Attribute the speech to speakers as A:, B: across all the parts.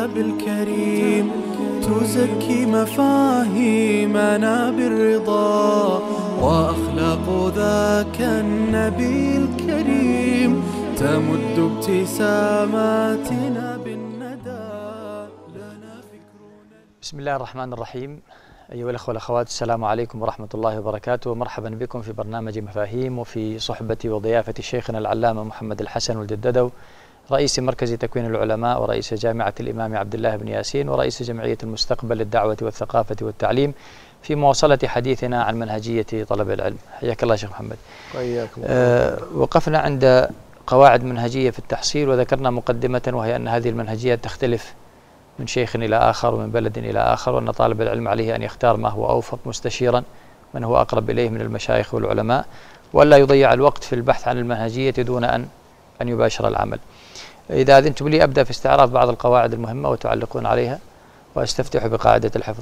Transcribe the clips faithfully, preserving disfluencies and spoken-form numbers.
A: الكتاب الكريم تزكي مفاهيمنا بالرضا، وأخلاق ذاك النبي الكريم تمد ابتساماتنا بالندى. لنا فكرنا.
B: بسم الله الرحمن الرحيم. أيها الأخوة والأخوات، السلام عليكم ورحمة الله وبركاته، ومرحبا بكم في برنامج مفاهيم، وفي صحبة وضيافة شيخنا العلامة محمد الحسن الجددو، رئيس مركز تكوين العلماء ورئيس جامعة الإمام عبد الله بن ياسين ورئيس جمعية المستقبل للدعوة والثقافة والتعليم، في مواصلة حديثنا عن منهجية طلب العلم. حياك الله شيخ محمد.
C: حياكم.
B: أه وقفنا عند قواعد منهجية في التحصيل، وذكرنا مقدمة وهي أن هذه المنهجية تختلف من شيخ إلى آخر ومن بلد إلى آخر، وأن طالب العلم عليه أن يختار ما هو أوفق مستشيرا من هو أقرب إليه من المشايخ والعلماء، ولا يضيع الوقت في البحث عن المنهجية دون أن أن يباشر العمل. إذا أذنتم لي أبدأ في استعراض بعض القواعد المهمة وتعلقون عليها، وأستفتح بقاعدة الحفظ.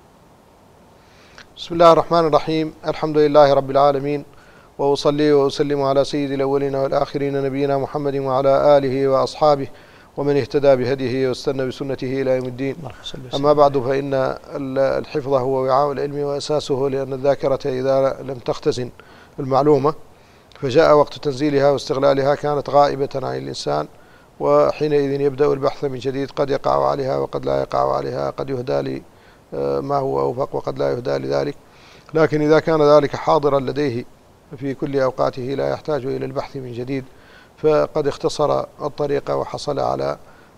C: بسم الله الرحمن الرحيم. الحمد لله رب العالمين، وأصلي وأسلم على سيد الأولين والآخرين نبينا محمد وعلى آله وأصحابه ومن اهتدى بهديه واستنى بسنته إلى يوم الدين. أما بعد، فإن الحفظ هو وعاء العلم وأساسه، لأن الذاكرة إذا لم تختزن المعلومة فجاء وقت تنزيلها واستغلالها كانت غائبة عن الإنسان، وحينئذ يبدأ البحث من جديد، قد يقع عليها وقد لا يقع عليها، قد يهدى لي ما هو أوفق وقد لا يهدى لذلك. لكن إذا كان ذلك حاضرا لديه في كل أوقاته لا يحتاج إلى البحث من جديد، فقد اختصر الطريقة وحصل على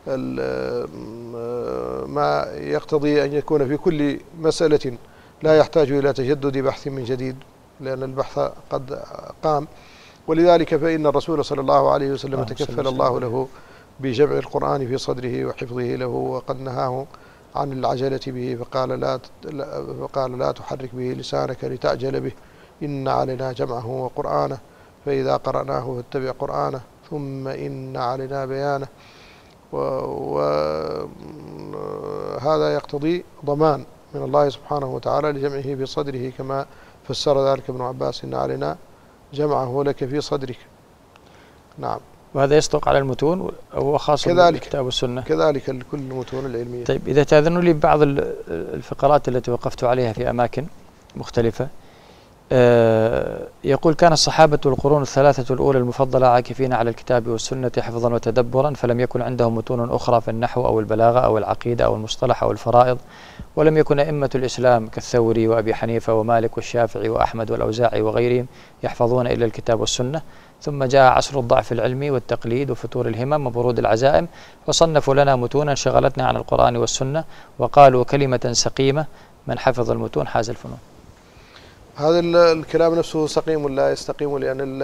C: ما يقتضي أن يكون في كل مسألة لا يحتاج إلى تجدد بحث من جديد، لأن البحث قد قام. ولذلك فإن الرسول صلى الله عليه وسلم تكفل الله له بجمع القرآن في صدره وحفظه له، وقد نهاه عن العجلة به، فقال لا فقال لا تحرك به لسانك لتعجل به، إن علينا جمعه وقرآنه، فإذا قرأناه فاتبع قرآنه، ثم إن علينا بيانه. وهذا يقتضي ضمان من الله سبحانه وتعالى لجمعه في صدره، كما فسر ذلك ابن عباس: إن علينا جمعه لك في صدرك. نعم.
B: وهذا يصدق على المتون أو خاص بالكتاب والسنة؟
C: كذلك كل المتون العلمية.
B: طيب، إذا تأذنوا لي بعض الفقرات التي وقفت عليها في أماكن مختلفة. آه يقول: كان الصحابة والقرون الثلاثة الأولى المفضلة عاكفين على الكتاب والسنة حفظا وتدبرا، فلم يكن عندهم متون أخرى في النحو أو البلاغة أو العقيدة أو المصطلح أو الفرائض، ولم يكن أئمة الإسلام كالثوري وأبي حنيفة ومالك والشافعي وأحمد والأوزاعي وغيرهم يحفظون إلا الكتاب والسنة. ثم جاء عصر الضعف العلمي والتقليد وفتور الهمم وبرود العزائم، وصنفوا لنا متونا شغلتنا عن القرآن والسنة، وقالوا كلمة سقيمة: من حفظ المتون حاز الفنون.
C: هذا الكلام نفسه سقيم لا يستقيم، لأن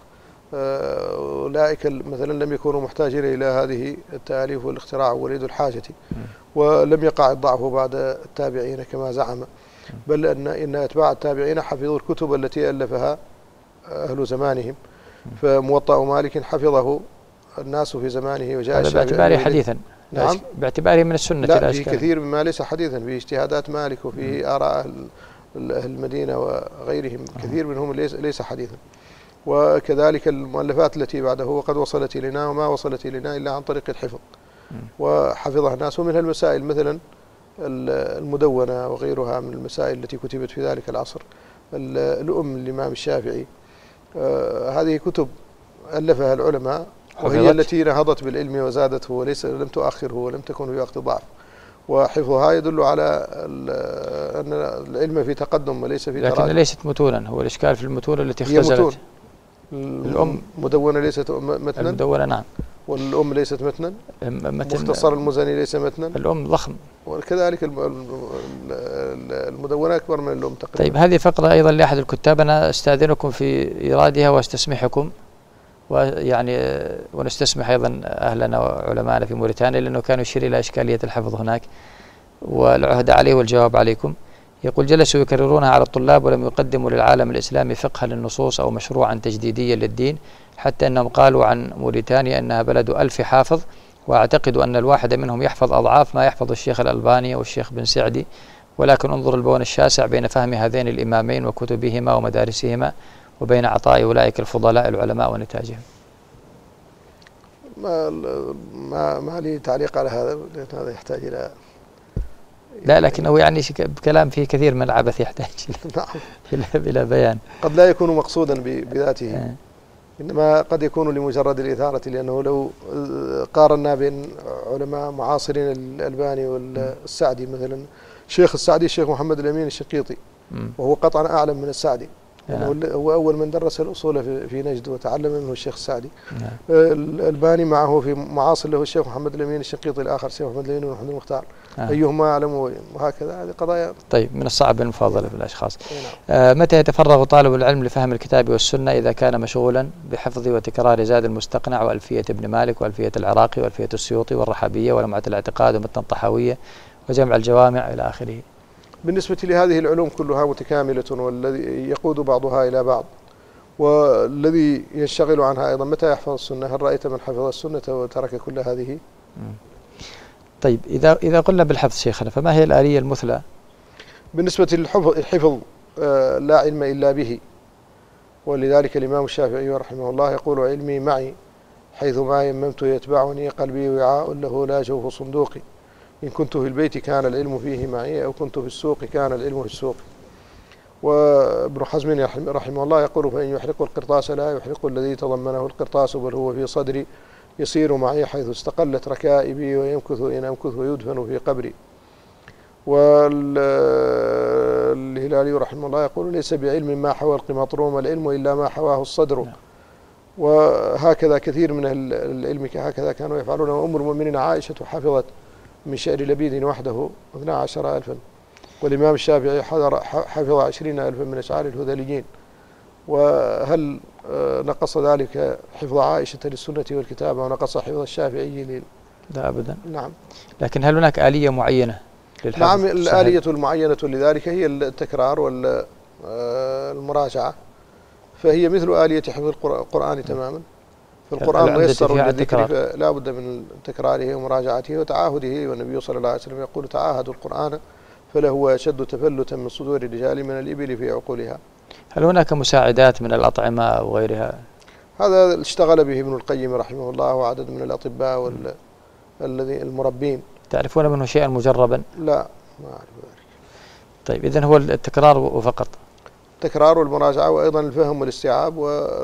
C: أولئك مثلا لم يكونوا محتاجين إلى هذه التأليف والاختراع وليد الحاجة، ولم يقع الضعف بعد التابعين كما زعم، بل أن إن أتباع التابعين حفظوا الكتب التي ألفها أهل زمانهم. فموطأ مالك حفظه الناس في زمانه، وجاء
B: هذا باعتباره حديثا.
C: نعم،
B: باعتباره من السنة.
C: لا، في كثير مما ليس حديثا، في اجتهادات مالك وفي آراء أهل المدينة وغيرهم، كثير منهم ليس ليس حديثا. وكذلك المؤلفات التي بعده وقد وصلت إلينا، وما وصلت إلينا إلا عن طريق الحفظ، وحفظها الناس. ومنها المسائل مثلا المدونة وغيرها من المسائل التي كتبت في ذلك العصر. الأم الإمام الشافعي، آه هذه كتب ألفها العلماء، وهي التي نهضت بالعلم وزادته، وليس لم تؤخره ولم تكن في وقت ضعف. وحفظها يدل على أن العلم في تقدم وليس في تراجع.
B: لكن ليست متونا، هو الإشكال في المتون التي اختزلت.
C: الأم مدونة ليست متنا.
B: المدونة نعم.
C: والأم ليست متنا. مختصر المزني ليس متنا.
B: الأم ضخم.
C: وكذلك المدونة أكبر من الأم تقريبا.
B: طيب، هذه فقرة أيضا لأحد الكتاب، أنا أستأذنكم في إيرادها واستسمحكم، ويعني ونستسمح أيضا أهلنا وعلماءنا في موريتانيا، لأنه كانوا يشير إلى إشكالية الحفظ هناك، والعهد عليه والجواب عليكم. يقول: جلسوا يكررونها على الطلاب ولم يقدموا للعالم الإسلامي فقها للنصوص أو مشروعا تجديديا للدين، حتى أنهم قالوا عن موريتانيا أنها بلد ألف حافظ، وأعتقد أن الواحد منهم يحفظ أضعاف ما يحفظ الشيخ الألباني أو الشيخ بن سعدي. ولكن انظر البون الشاسع بين فهم هذين الإمامين وكتبهما ومدارسهما، وبين عطاء أولئك الفضلاء العلماء ونتاجهم.
C: ما ما, ما لي تعليق على هذا، لأن هذا يحتاج إلى
B: لا، لكنه يعني كلام فيه كثير من العبث يحتاج إلى إلى بيان.
C: قد لا يكون مقصودا بذاته، إنما قد يكون لمجرد الإثارة، لأنه لو قارنا بين علماء معاصرين الألباني والسعدي مثلا، الشيخ السعدي الشيخ محمد الأمين الشنقيطي، وهو قطعا أعلم من السعدي، لأنه هو أول من درس الأصول في نجد وتعلم منه الشيخ السعدي. الألباني معه في معاصر له الشيخ محمد الأمين الشنقيطي الآخر الشيخ محمد الأمين ومحمد المختار، آه. أيهما أعلم، وهكذا. هذه قضايا.
B: طيب، من الصعب المفاضلة في الأشخاص. آه متى يتفرغ طالب العلم لفهم الكتاب والسنة؟ إذا كان مشغولا بحفظ وتكرار زاد المستقنع وألفية ابن مالك وألفية العراقي وألفية السيوطي والرحابية ولمعة الاعتقاد ومتن الطحاوية وجمع الجوامع إلى آخره.
C: بالنسبة لهذه العلوم كلها متكاملة، والذي يقود بعضها إلى بعض، والذي ينشغل عنها أيضا متى يحفظ السنة؟ هل رأيت من حفظ السنة وترك كل هذه؟
B: طيب، إذا إذا قلنا بالحفظ شيخنا، فما هي الآلية المثلى؟
C: بالنسبة للحفظ آه لا علم إلا به، ولذلك الإمام الشافعي رحمه الله يقول: علمي معي حيث ما يممت يتبعني، قلبي وعاء له لا جوف صندوقي، إن كنت في البيت كان العلم فيه معي، أو كنت في السوق كان العلم في السوق. وابن حزم رحمه الله يقول: فإن يحرق القرطاس لا يحرق الذي تضمنه القرطاس، بل هو في صدري يسير معي حيث استقلت ركائبي، ويمكث إن أمكث ويدفن في قبري. والهلالي رحمه الله يقول: ليس بعلم ما حوى القمطروم العلم إلا ما حواه الصدر. وهكذا كثير من العلم هكذا كانوا يفعلون. وأم المؤمنين عائشة حفظت من شعر لبيد وحده اثنى عشر ألفا، والإمام الشافعي حفظ عشرين ألفا من أشعار الهذليين. وهل نقص ذلك حفظ عائشة للسنة والكتابة ونقص حفظ الشافعي لل...
B: لا أبدا.
C: نعم.
B: لكن هل هناك آلية معينة للحفظ؟
C: نعم، الآلية المعينة لذلك هي التكرار والمراجعة، فهي مثل آلية حفظ القرآن تماما. فالقرآن ميسر للذكر، فلا بد من تكراره ومراجعته وتعاهده. والنبي صلى الله عليه وسلم يقول: تعاهدوا القرآن فلهو أشد تفلتا من صدور الرجال من الإبل في عقولها.
B: هل هناك مساعدات من الأطعمة أو غيرها؟
C: هذا اشتغل به ابن القيم رحمه الله وعدد من الأطباء والذي المربين.
B: تعرفون منه شيئا مجربا؟
C: لا، ما أعرف ذلك.
B: طيب، إذن هو التكرار وفقط؟
C: التكرار والمراجعة، وأيضا الفهم والاستيعاب.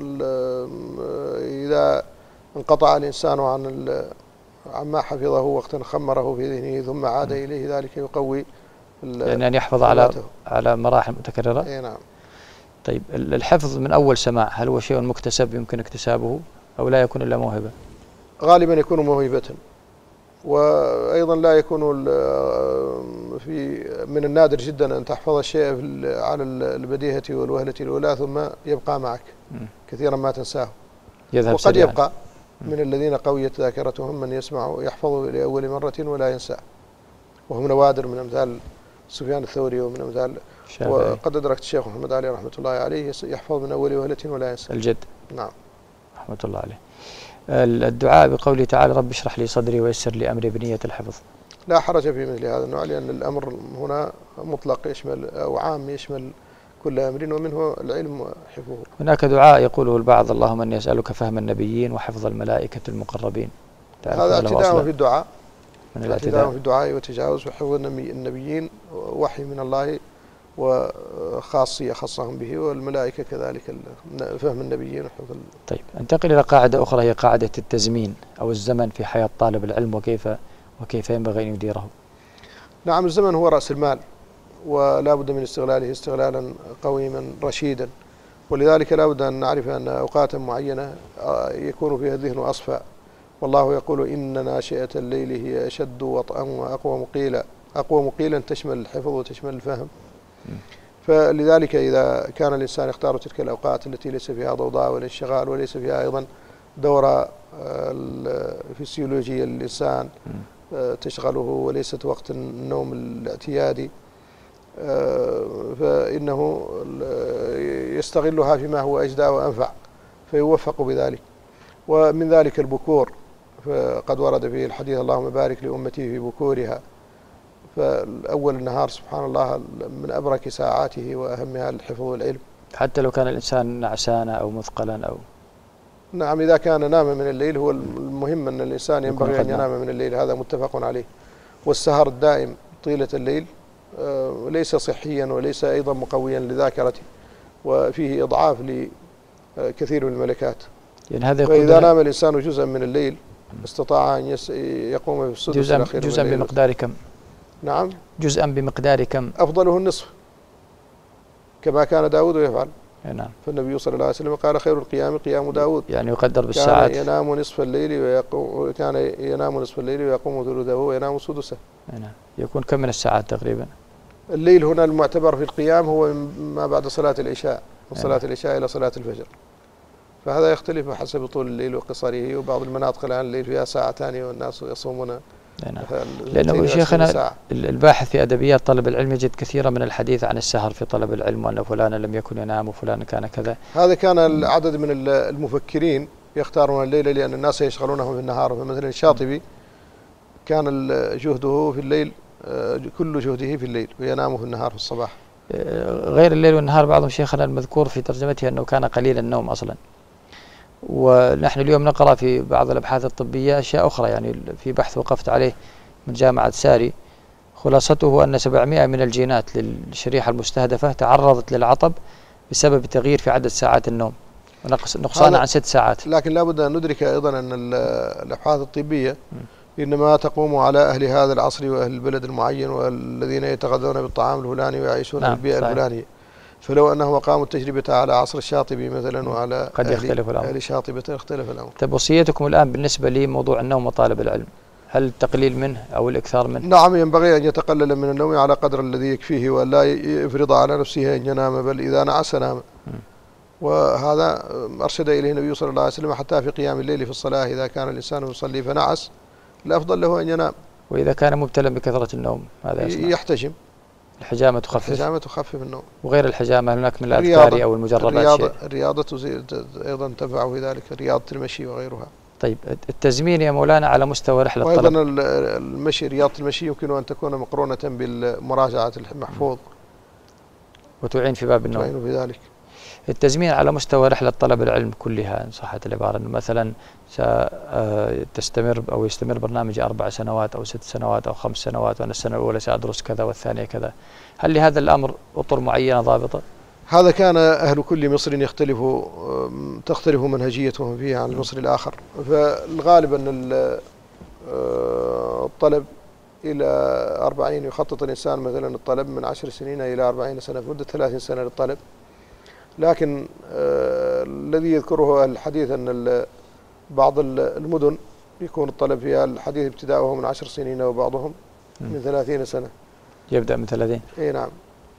C: وإذا انقطع الإنسان عن عما حفظه وقتا خمره في ذهنه ثم عاد إليه، ذلك يقوي
B: يعني أن يحفظ على على مراحل متكررة.
C: أي نعم.
B: طيب، الحفظ من أول سماع هل هو شيء مكتسب يمكن اكتسابه أو لا يكون إلا موهبة؟
C: غالبا يكون موهبة، وأيضا لا يكون في من النادر جدا أن تحفظ الشيء على البديهة والوهلة الأولى ثم يبقى معك، كثيرا ما تنساه.
B: يذهب
C: وقد
B: سريعا.
C: يبقى من الذين قويت ذاكرتهم من يسمع يحفظ لأول مرة ولا ينسى، وهم نوادر من أمثال سفيان الثوري ومن أمثال. وقد أدركت الشيخ محمد علي رحمة الله عليه يحفظ من أول وهلة ولا ينسى.
B: الجد.
C: نعم.
B: رحمة الله عليه. الدعاء بقوله تعالى: رب اشرح لي صدري ويسر لي أمري بنية الحفظ.
C: لا حرج في مثل هذا النوع، لأن الأمر هنا مطلق يشمل أو عام يشمل كل أمر، ومنه العلم وحفظه.
B: هناك دعاء يقوله البعض: اللهم إني أسألك فهم النبيين وحفظ الملائكة المقربين.
C: هذا اعتداء في الدعاء،
B: من
C: الاعتداء في الدعاء وتجاوز. وحفظ النبيين وحي من الله وخاصية خصهم به، والملائكة كذلك فهم النبيين وحفظ.
B: طيب، انتقل إلى قاعدة أخرى، هي قاعدة التزمين أو الزمن في حياة طالب العلم، وكيف وكيف ينبغي أن يديره.
C: نعم، الزمن هو رأس المال، ولا بد من استغلاله استغلالا قويما رشيدا. ولذلك لا بد أن نعرف أن أوقاتا معينة يكون فيها الذهن أصفى. والله يقول: إن ناشئة الليل هي أشد وطئا وأقوى مقيلا. أقوى مقيلا تشمل الحفظ وتشمل الفهم. فلذلك إذا كان الإنسان يختار تلك الأوقات التي ليس فيها ضوضاء ولا انشغال وليس فيها أيضا دورة الفسيولوجية للإنسان تشغله، وليست وقت النوم الاعتيادي، فإنه يستغلها فيما هو أجدى وأنفع فيوفق بذلك. ومن ذلك البكور، فقد ورد فيه الحديث: اللهم بارك لأمتي في بكورها. فالأول النهار سبحان الله من أبرك ساعاته وأهمها الحفظ والعلم.
B: حتى لو كان الإنسان نعسانا أو مثقلا أو
C: نعم، إذا كان نام من الليل، هو المهم أن الإنسان ينبغي أن ينام من الليل، هذا متفق عليه. والسهر الدائم طيلة الليل ليس صحيا وليس أيضا مقويا لذاكرته، وفيه إضعاف لكثير من الملكات.
B: يعني هذا
C: فإذا نام الإنسان جزءا من الليل استطاع أن يقوم في السدس
B: جزءا,
C: الأخير
B: جزءا
C: من الليل.
B: بمقدار كم؟
C: نعم،
B: جزءا بمقدار كم؟
C: أفضله النصف كما كان داود يفعل.
B: نعم.
C: فالنبي صلى الله عليه وسلم قال خير القيام قيام داود،
B: يعني يقدر بالساعات.
C: كان ينام نصف الليل ويقوم كان ينام نصف الليل ويقوم ثلثه وينام سدسه.
B: نعم. يكون كم من الساعات تقريبا؟
C: الليل هنا المعتبر في القيام هو ما بعد صلاة العشاء، من صلاة
B: نعم.
C: العشاء إلى صلاة الفجر، فهذا يختلف حسب طول الليل وقصره، وبعض المناطق الآن الليل فيها ساعتان والناس يصومون.
B: نعم. لأنه شيخنا الباحث في أدبيات طلب العلم يجد كثيرا من الحديث عن السهر في طلب العلم، وأن فلانا لم يكن ينام وفلان كان كذا.
C: هذا كان العدد من المفكرين يختارون الليل لأن الناس يشغلونهم في النهار. فمثلا الشاطبي كان جهده في الليل، كل جهده في الليل، وينام في النهار في الصباح.
B: غير الليل والنهار بعضهم شيخنا المذكور في ترجمته أنه كان قليل النوم أصلا. ونحن اليوم نقرأ في بعض الأبحاث الطبية أشياء أخرى، يعني في بحث وقفت عليه من جامعة ساري خلاصته أن سبعمائة من الجينات للشريحة المستهدفة تعرضت للعطب بسبب تغيير في عدد ساعات النوم ونقصان عن ست ساعات.
C: لكن لابد أن ندرك أيضا أن الأبحاث الطبية إنما تقوم على أهل هذا العصر وأهل البلد المعين والذين يتغذون بالطعام الفلاني ويعيشون
B: نعم.
C: في البيئة الفلانية. فلو أنهم قاموا التجربة على عصر الشاطبي مثلا وعلى
B: قد يختلف الأمر.
C: أهل شاطبة يختلف الأمر.
B: طيب وصيتكم الآن بالنسبة لموضوع النوم وطالب العلم، هل التقليل منه أو الإكثار منه؟
C: نعم، ينبغي أن يتقلل من النوم على قدر الذي يكفيه، ولا يفرض على نفسه أن ينام، بل إذا نعس نام. وهذا أرشد إليه النبي صلى الله عليه وسلم حتى في قيام الليل في الصلاة، إذا كان الإنسان يصلي فنعس الأفضل له أن ينام.
B: وإذا كان مبتلا بكثرة النوم ماذا يصنع؟
C: يحتجم.
B: الحجامة تخفف؟
C: الحجامة تخفف النوم.
B: وغير الحجامة هناك من الأذكار أو المجردات
C: الرياضة
B: شيء؟
C: الرياضة أيضا تنفع في ذلك، رياضة المشي وغيرها.
B: طيب التزمين يا مولانا على مستوى رحلة الطلب.
C: وأيضا المشي، رياضة المشي يمكن أن تكون مقرونة بالمراجعة المحفوظ
B: وتعين في باب النوم.
C: تعين في ذلك.
B: التزمين على مستوى رحلة طلب العلم كلها إن صحت العبارة، أنه مثلا تستمر أو يستمر برنامج أربع سنوات أو ست سنوات أو خمس سنوات، وأنا السنة الأولى سأدرس كذا والثانية كذا، هل لهذا الأمر أطر معينة ضابطة؟
C: هذا كان أهل كل مصر يختلف تختلف منهجيتهم فيه عن المصري الآخر. فالغالب أن الطلب إلى أربعين، يخطط الإنسان مثلا الطلب من عشر سنين إلى أربعين سنة، في مدة ثلاثين سنة للطلب. لكن آه الذي يذكره الحديث أن بعض المدن يكون الطلب فيها الحديث ابتداؤه من عشر سنين وبعضهم من ثلاثين سنة.
B: يبدأ من ثلاثين؟
C: اي نعم.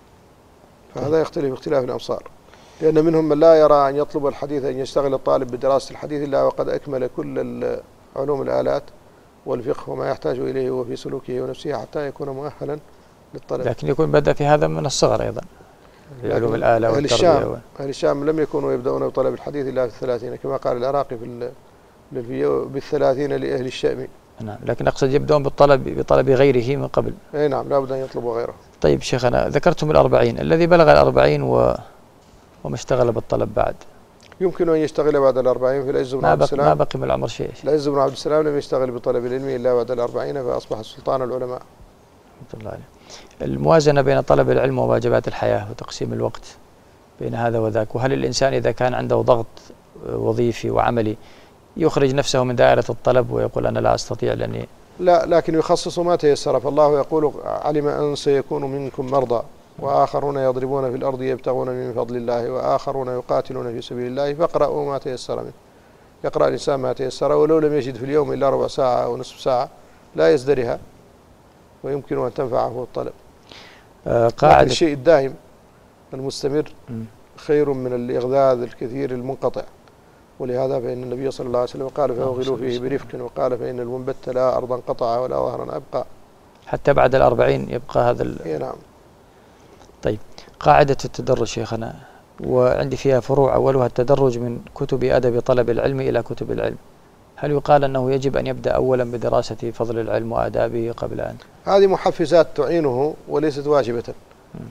C: فهذا يختلف اختلاف الأمصار، لأن منهم من لا يرى أن يطلب الحديث، أن يشتغل الطالب بدراسة الحديث إلا وقد أكمل كل علوم الآلات والفقه وما يحتاج إليه وفي سلوكه ونفسه حتى يكون مؤهلا للطلب.
B: لكن يكون بدأ في هذا من الصغر أيضا، علوم الآلة والتربية.
C: أهل الشام لم يكونوا يبدأون بطلب الحديث إلا في الثلاثين، كما قال العراقي في بالثلاثين لأهل الشام.
B: نعم، لكن أقصد يبدأون بالطلب بطلب غيره من قبل.
C: أي نعم، لا بد أن يطلبوا غيره.
B: طيب شيخنا، ذكرتم الأربعين، الذي بلغ الأربعين و... وما اشتغل بالطلب بعد،
C: يمكن أن يشتغل بعد الأربعين. في العز بن عبد السلام
B: ما بقي من العمر شيء.
C: العز بن عبد السلام لم يشتغل بطلب العلم إلا بعد الأربعين، فأصبح سلطان العلماء.
B: رحمة الله عليه. الموازنة بين طلب العلم وواجبات الحياة وتقسيم الوقت بين هذا وذاك، وهل الإنسان إذا كان عنده ضغط وظيفي وعملي يخرج نفسه من دائرة الطلب ويقول أنا لا أستطيع لأني
C: لا، لكن يخصص ما تيسر. فالله يقول علم أن سيكون منكم مرضى وآخرون يضربون في الأرض يبتغون من فضل الله وآخرون يقاتلون في سبيل الله فاقرأوا ما تيسر منه. يقرأ الإنسان ما تيسر، ولو لم يجد في اليوم إلا ربع ساعة أو نصف ساعة لا يزدرها، ويمكن أن تنفعه الطلب.
B: آه قاعدة
C: الشيء الدائم المستمر خير من الإغذاء الكثير المنقطع. ولهذا فإن النبي صلى الله عليه وسلم قال فأغلوا فيه برفق، وقال فإن المنبت لا أرضا قطع ولا ظهرا أبقى.
B: حتى بعد الأربعين يبقى هذا ال...
C: إيه نعم.
B: طيب قاعدة التدرج شيخنا، وعندي فيها فروع، أولها التدرج من كتب أدب طلب العلم إلى كتب العلم، هل يقال أنه يجب أن يبدأ أولا بدراسة فضل العلم وآدابه قبل أن؟
C: هذه محفزات تعينه وليست واجبة.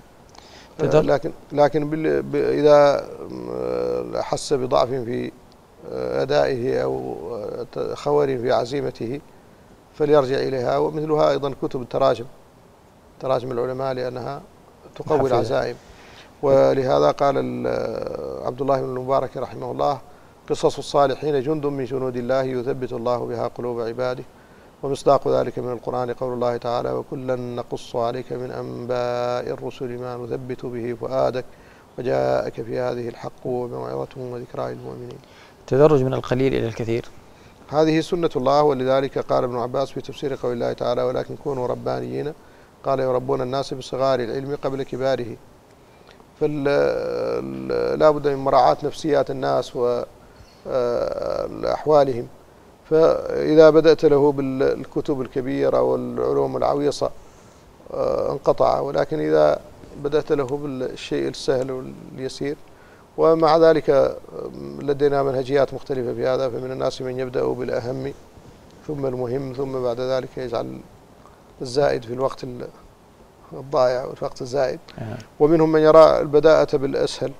C: لكن لكن إذا حس بضعف في أدائه أو خور في عزيمته فليرجع إليها. ومثلها أيضا كتب التراجم، تراجم العلماء، لأنها تقوي العزائم. ولهذا قال عبد الله بن المبارك رحمه الله: قصص الصالحين جند من جنود الله يثبت الله بها قلوب عباده، ومصداق ذلك من القرآن قول الله تعالى: وكلا نقص عليك من أنباء الرسل ما نثبت به فؤادك وجاءك في هذه الحق وموعظة وذكرى للمؤمنين.
B: تدرج من القليل إلى الكثير،
C: هذه سنة الله. ولذلك قال ابن عباس في تفسير قول الله تعالى: ولكن كونوا ربانيين، قال: يربون الناس بصغار العلم قبل كباره. فلا بد من مراعاة نفسيات الناس وأحوالهم. فإذا بدأت له بالكتب الكبيرة والعلوم العويصة انقطع، ولكن إذا بدأت له بالشيء السهل واليسير. ومع ذلك لدينا منهجيات مختلفة في هذا، فمن الناس من يبدأ بالأهم ثم المهم ثم بعد ذلك يجعل الزائد في الوقت الضائع والوقت الزائد. ومنهم من يرى البداءة بالأسهل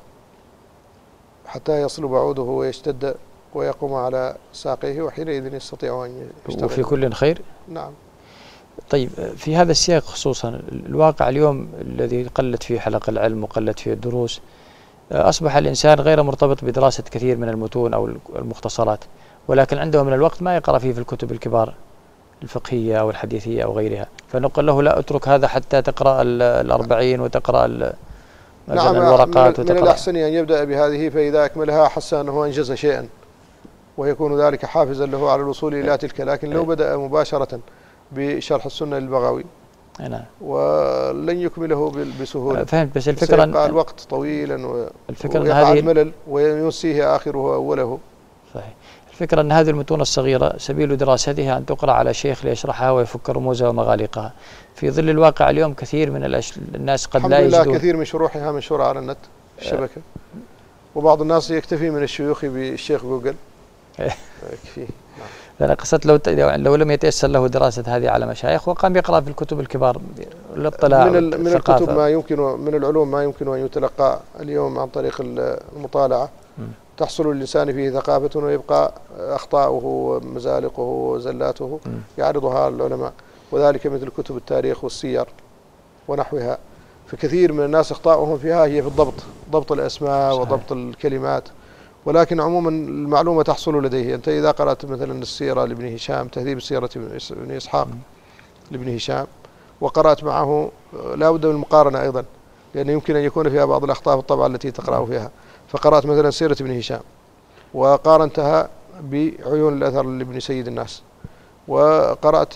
C: حتى يصل بعوده ويشتد ويقوم على ساقيه، وحينئذ يستطيع أن يشتغل.
B: وفي كل خير.
C: نعم.
B: طيب، في هذا السياق خصوصا الواقع اليوم الذي قلت فيه حلقة العلم وقلت فيه الدروس، أصبح الإنسان غير مرتبط بدراسة كثير من المتون أو المختصرات، ولكن عنده من الوقت ما يقرأ فيه في الكتب الكبار الفقهية أو الحديثية أو غيرها، فنقول له: لا، أترك هذا حتى تقرأ الأربعين وتقرأ
C: نعم
B: الورقات.
C: من, من الأحسن أن يبدأ بهذه، فإذا أكملها حس أنه أنجز شيئا ويكون ذلك حافزا له على الوصول إلى تلك. لكن لو بدأ مباشرة بشرح السنة للبغوي
B: نعم
C: ولن يكمله بسهولة.
B: فهمت، بس الفكرة
C: سيبقى الوقت طويلا
B: الفكرة
C: ويقع الملل وينسيه آخره أوله.
B: صحيح. الفكرة أن هذه المتون الصغيرة سبيل دراستها أن تقرأ على شيخ ليشرحها ويفك رموزها ومغاليقها. في ظل الواقع اليوم كثير من الناس قد لا يجدون.
C: الحمد لله كثير من شروحها منشورة على النت الشبكة، وبعض الناس يكتفي من الشيوخ بالشيخ جوجل يكفيه.
B: أنا قصدت لو لو لم يتيسر له دراسة هذه على مشايخ وقام يقرأ في الكتب الكبار للاطلاع
C: من, من الكتب ما يمكن، من العلوم ما يمكن أن يتلقى اليوم عن طريق المطالعة. م. تحصل للإنسان فيه ثقافة ويبقى أخطاؤه ومزالقه وزلاته م. يعرضها العلماء، وذلك مثل كتب التاريخ والسير ونحوها. فكثير من الناس أخطاؤهم فيها هي في الضبط، ضبط الأسماء صحيح. وضبط الكلمات. ولكن عموما المعلومة تحصل لديه. أنت إذا قرأت مثلا السيرة لابن هشام، تهذيب السيرة ابن إسحاق لابن هشام، وقرأت معه، لا بد من المقارنة أيضا، لأن يمكن أن يكون فيها بعض الأخطاء في الطبعة التي تقرأ فيها. فقرأت مثلا سيرة ابن هشام وقارنتها بعيون الأثر لابن سيد الناس، وقرأت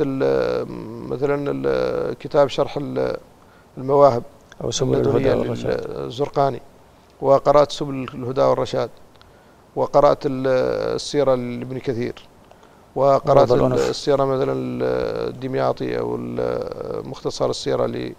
C: مثلا كتاب شرح المواهب
B: أو سبل الهدى والرشاد
C: الزرقاني، وقرأت سبل الهدى والرشاد، وقرأت السيرة لابن كثير، وقرأت السيرة مثلا الدمياطي أو مختصر السيرة لابن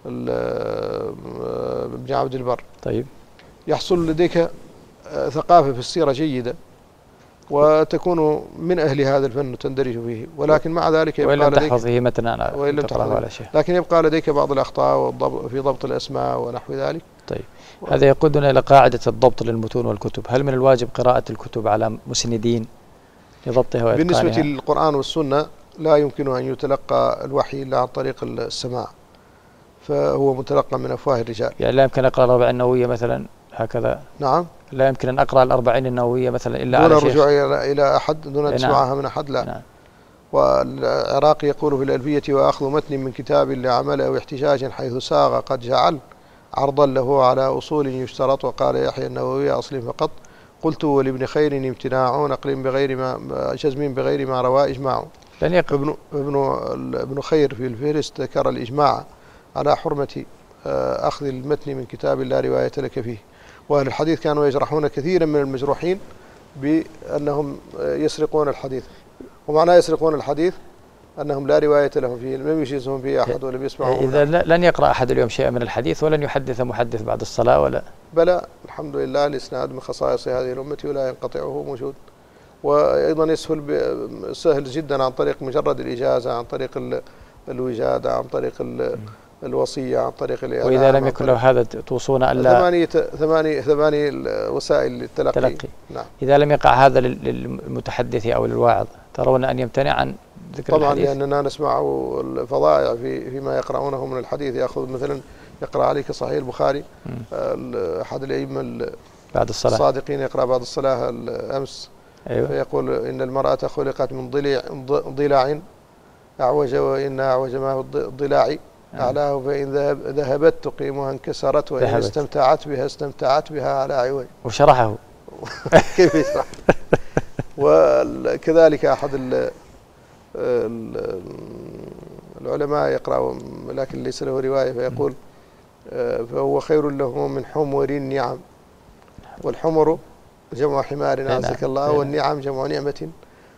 C: عبد البر.
B: طيب،
C: يحصل لديك ثقافة في السيرة جيدة وتكون من أهل هذا الفن تندرج فيه، ولكن مع ذلك يبقى
B: لديك تحفظ فيه متنا
C: وإن تحفظ على شيء، لكن يبقى لديك بعض الأخطاء في ضبط الأسماء ونحو ذلك.
B: طيب، هذا يقودنا إلى قاعدة الضبط للمتون والكتب. هل من الواجب قراءة الكتب على مسندين لضبطها وإتقانها؟
C: بالنسبة للقرآن والسنة لا يمكن أن يتلقى الوحي إلا عن طريق السماع، فهو متلقى من أفواه الرجال.
B: يعني لا يمكن أقرأ الأربعين النووية مثلا هكذا؟
C: نعم،
B: لا يمكن أن أقرأ الأربعين النووية مثلا إلا
C: دون
B: على شيخ،
C: دون الرجوع إلى أحد، دون أن تسمعها من أحد، لا. نعم. والعراقي يقول في الألفية: وأخذ متن من كتاب لعمل أو احتجاج حيث ساغ قد جعل عرضا له على أصول يشترط. وقال يحيى النووي: أصل فقط قلت ولابن خير امتناع نقل بغير ما جزم بغير ما روى إجماع. ابن ابن ابن خير في الفهرست ذكر الإجماع على حرمة أخذ المتن من كتاب لا رواية لك فيه. وأهل الحديث كانوا يجرحون كثيرا من المجروحين بأنهم يسرقون الحديث، ومعنى يسرقون الحديث أنهم لا رواية لهم فيه، لم يجيزهم فيه أحد ولم يسمعوا.
B: إذا لن يقرأ أحد اليوم شيئا من الحديث ولن يحدث محدث بعد الصلاة ولا؟
C: بلى، الحمد لله، الإسناد من خصائص هذه الأمة ولا ينقطعه موجود. وأيضا يسهل سهل جدا عن طريق مجرد الإجازة، عن طريق الوجادة، عن طريق الوصية، عن طريق الإعلام.
B: وإذا لم يكن له هذا توصون ألا
C: ثمانية ثمانية ثمانية وسائل للتلقي. نعم.
B: إذا لم يقع هذا للمتحدث أو للواعظ ترون أن يمتنع عن ذكر
C: طبعا
B: الحديث؟
C: لأننا نسمع الفضائع في فيما يقرؤونه من الحديث. يأخذ مثلا يقرأ عليك صحيح البخاري، أحد الأئمة
B: بعد الصلاة
C: الصادقين يقرأ بعد الصلاة أمس،
B: أيوة.
C: فيقول إن المرأة خلقت من ضلع ضلع أعوج، وإن أعوج ما هو الضلاع أعلاه، فإن ذهب ذهبت تقيمها انكسرت، وإن ذهبت. استمتعت بها استمتعت بها على عوج.
B: وشرحه
C: كيف يشرح؟ وكذلك أحد ال العلماء يقرأ لكن ليس له رواية، فيقول فهو خير له من حمر النعم، والحمر جمع حمار عزك الله، والنعم جمع نعمة،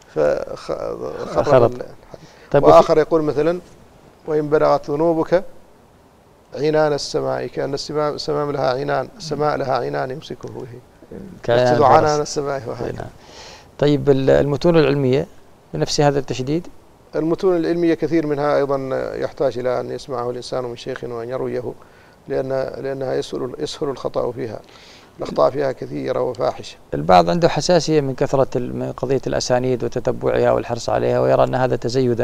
C: فخرب. طيب. وآخر يقول مثلا وإن بلغت ذنوبك عنان السماء، كأن السماء لها عنان، السماء لها عنان يمسكه به، يقصد عنان السماء وهكذا.
B: طيب المتون العلمية بنفس هذا التشديد؟
C: المتون العلمية كثير منها أيضا يحتاج إلى أن يسمعه الإنسان من شيخ وأن يرويه، لأن لأنها يسهل يسهل الخطأ فيها، الأخطاء فيها كثيرة وفاحشة.
B: البعض عنده حساسية من كثرة من قضية الأسانيد وتتبعها والحرص عليها، ويرى أن هذا تزيدا،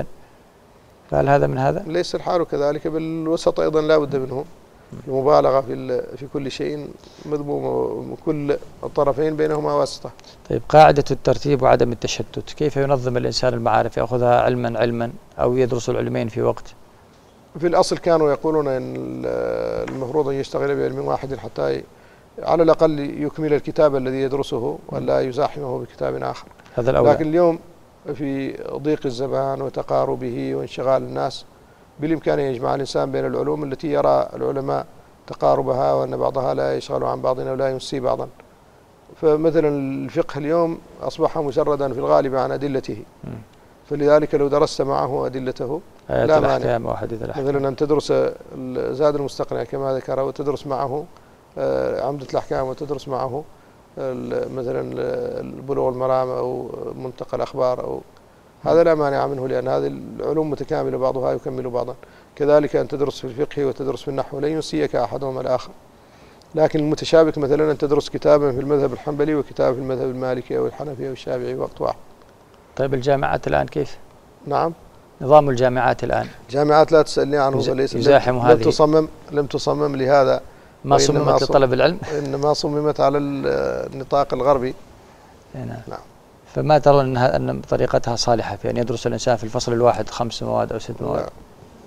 B: فهل هذا من هذا؟
C: ليس الحال كذلك، بل الوسط أيضا لا بد منه، المبالغة في في كل شيء مذمومة، وكل الطرفين بينهما واسطة.
B: طيب قاعدة الترتيب وعدم التشتت، كيف ينظم الإنسان المعارف؟ يأخذها علما علما أو يدرس العلمين في وقت؟
C: في الأصل كانوا يقولون أن المفروض أن يشتغل بعلم واحد حتى على الأقل يكمل الكتاب الذي يدرسه ولا يزاحمه بكتاب آخر.
B: هذا الأول.
C: لكن اليوم في ضيق الزمان وتقاربه وانشغال الناس، بالإمكان أن يجمع الإنسان بين العلوم التي يرى العلماء تقاربها، وأن بعضها لا يشغل عن بعضنا ولا ينسي بعضا. فمثلا الفقه اليوم أصبح مجردا في الغالب عن أدلته، فلذلك لو درست معه أدلته لا مانع. مثلا أن تدرس زاد المستقنع كما ذكر، وتدرس معه عمدة الأحكام، وتدرس معه مثلا البلوغ المرام أو منتقى الأخبار، أو هذا لا مانع منه، لأن هذه العلوم متكاملة بعضها يكمل بعضا. كذلك أن تدرس في الفقه وتدرس في النحو، لن ينسيك أحدهما الآخر. لكن المتشابك مثلا أن تدرس كتابا في المذهب الحنبلي وكتابا في المذهب المالكي أو الحنفي أو الشافعي وقت واحد.
B: طيب الجامعات الآن كيف؟
C: نعم.
B: نظام الجامعات الآن؟
C: الجامعات لا تسألني عنه، وليس
B: يزاحم هذه.
C: لم تصمم لم تصمم لهذا،
B: ما صممت لطلب العلم،
C: إنما صممت على النطاق الغربي.
B: نعم.
C: نعم.
B: فما ترون أنها أن طريقتها صالحة في أن يدرس الإنسان في الفصل الواحد خمس مواد أو ست مواد؟
C: لا.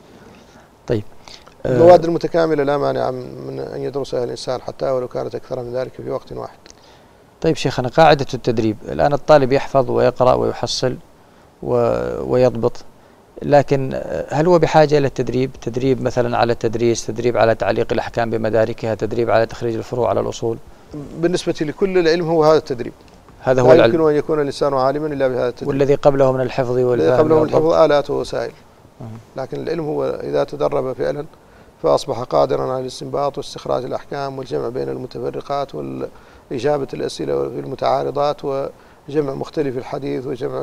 B: طيب
C: المواد المتكاملة لا مانع من أن يدرسها الإنسان حتى ولو كانت أكثر من ذلك في وقت واحد.
B: طيب شيخنا، قاعدة التدريب الآن الطالب يحفظ ويقرأ ويحصل ويضبط، لكن هل هو بحاجة إلى التدريب؟ تدريب مثلا على التدريس، تدريب على تعليق الأحكام بمداركها، تدريب على تخريج الفروع على الأصول؟
C: بالنسبة لكل العلم هو هذا التدريب،
B: هذا هو
C: لا
B: العلم.
C: يمكن أن يكون الإنسان عالما إلا بهذا التدريب.
B: والذي قبله من الحفظ والفهم،
C: الذي قبله من الحفظ آلات ووسائل، لكن العلم هو إذا تدرب فعلا فأصبح قادرا على الاستنباط واستخراج الأحكام والجمع بين المتفرقات والإجابة الأسئلة في المتعارضات وجمع مختلف الحديث وجمع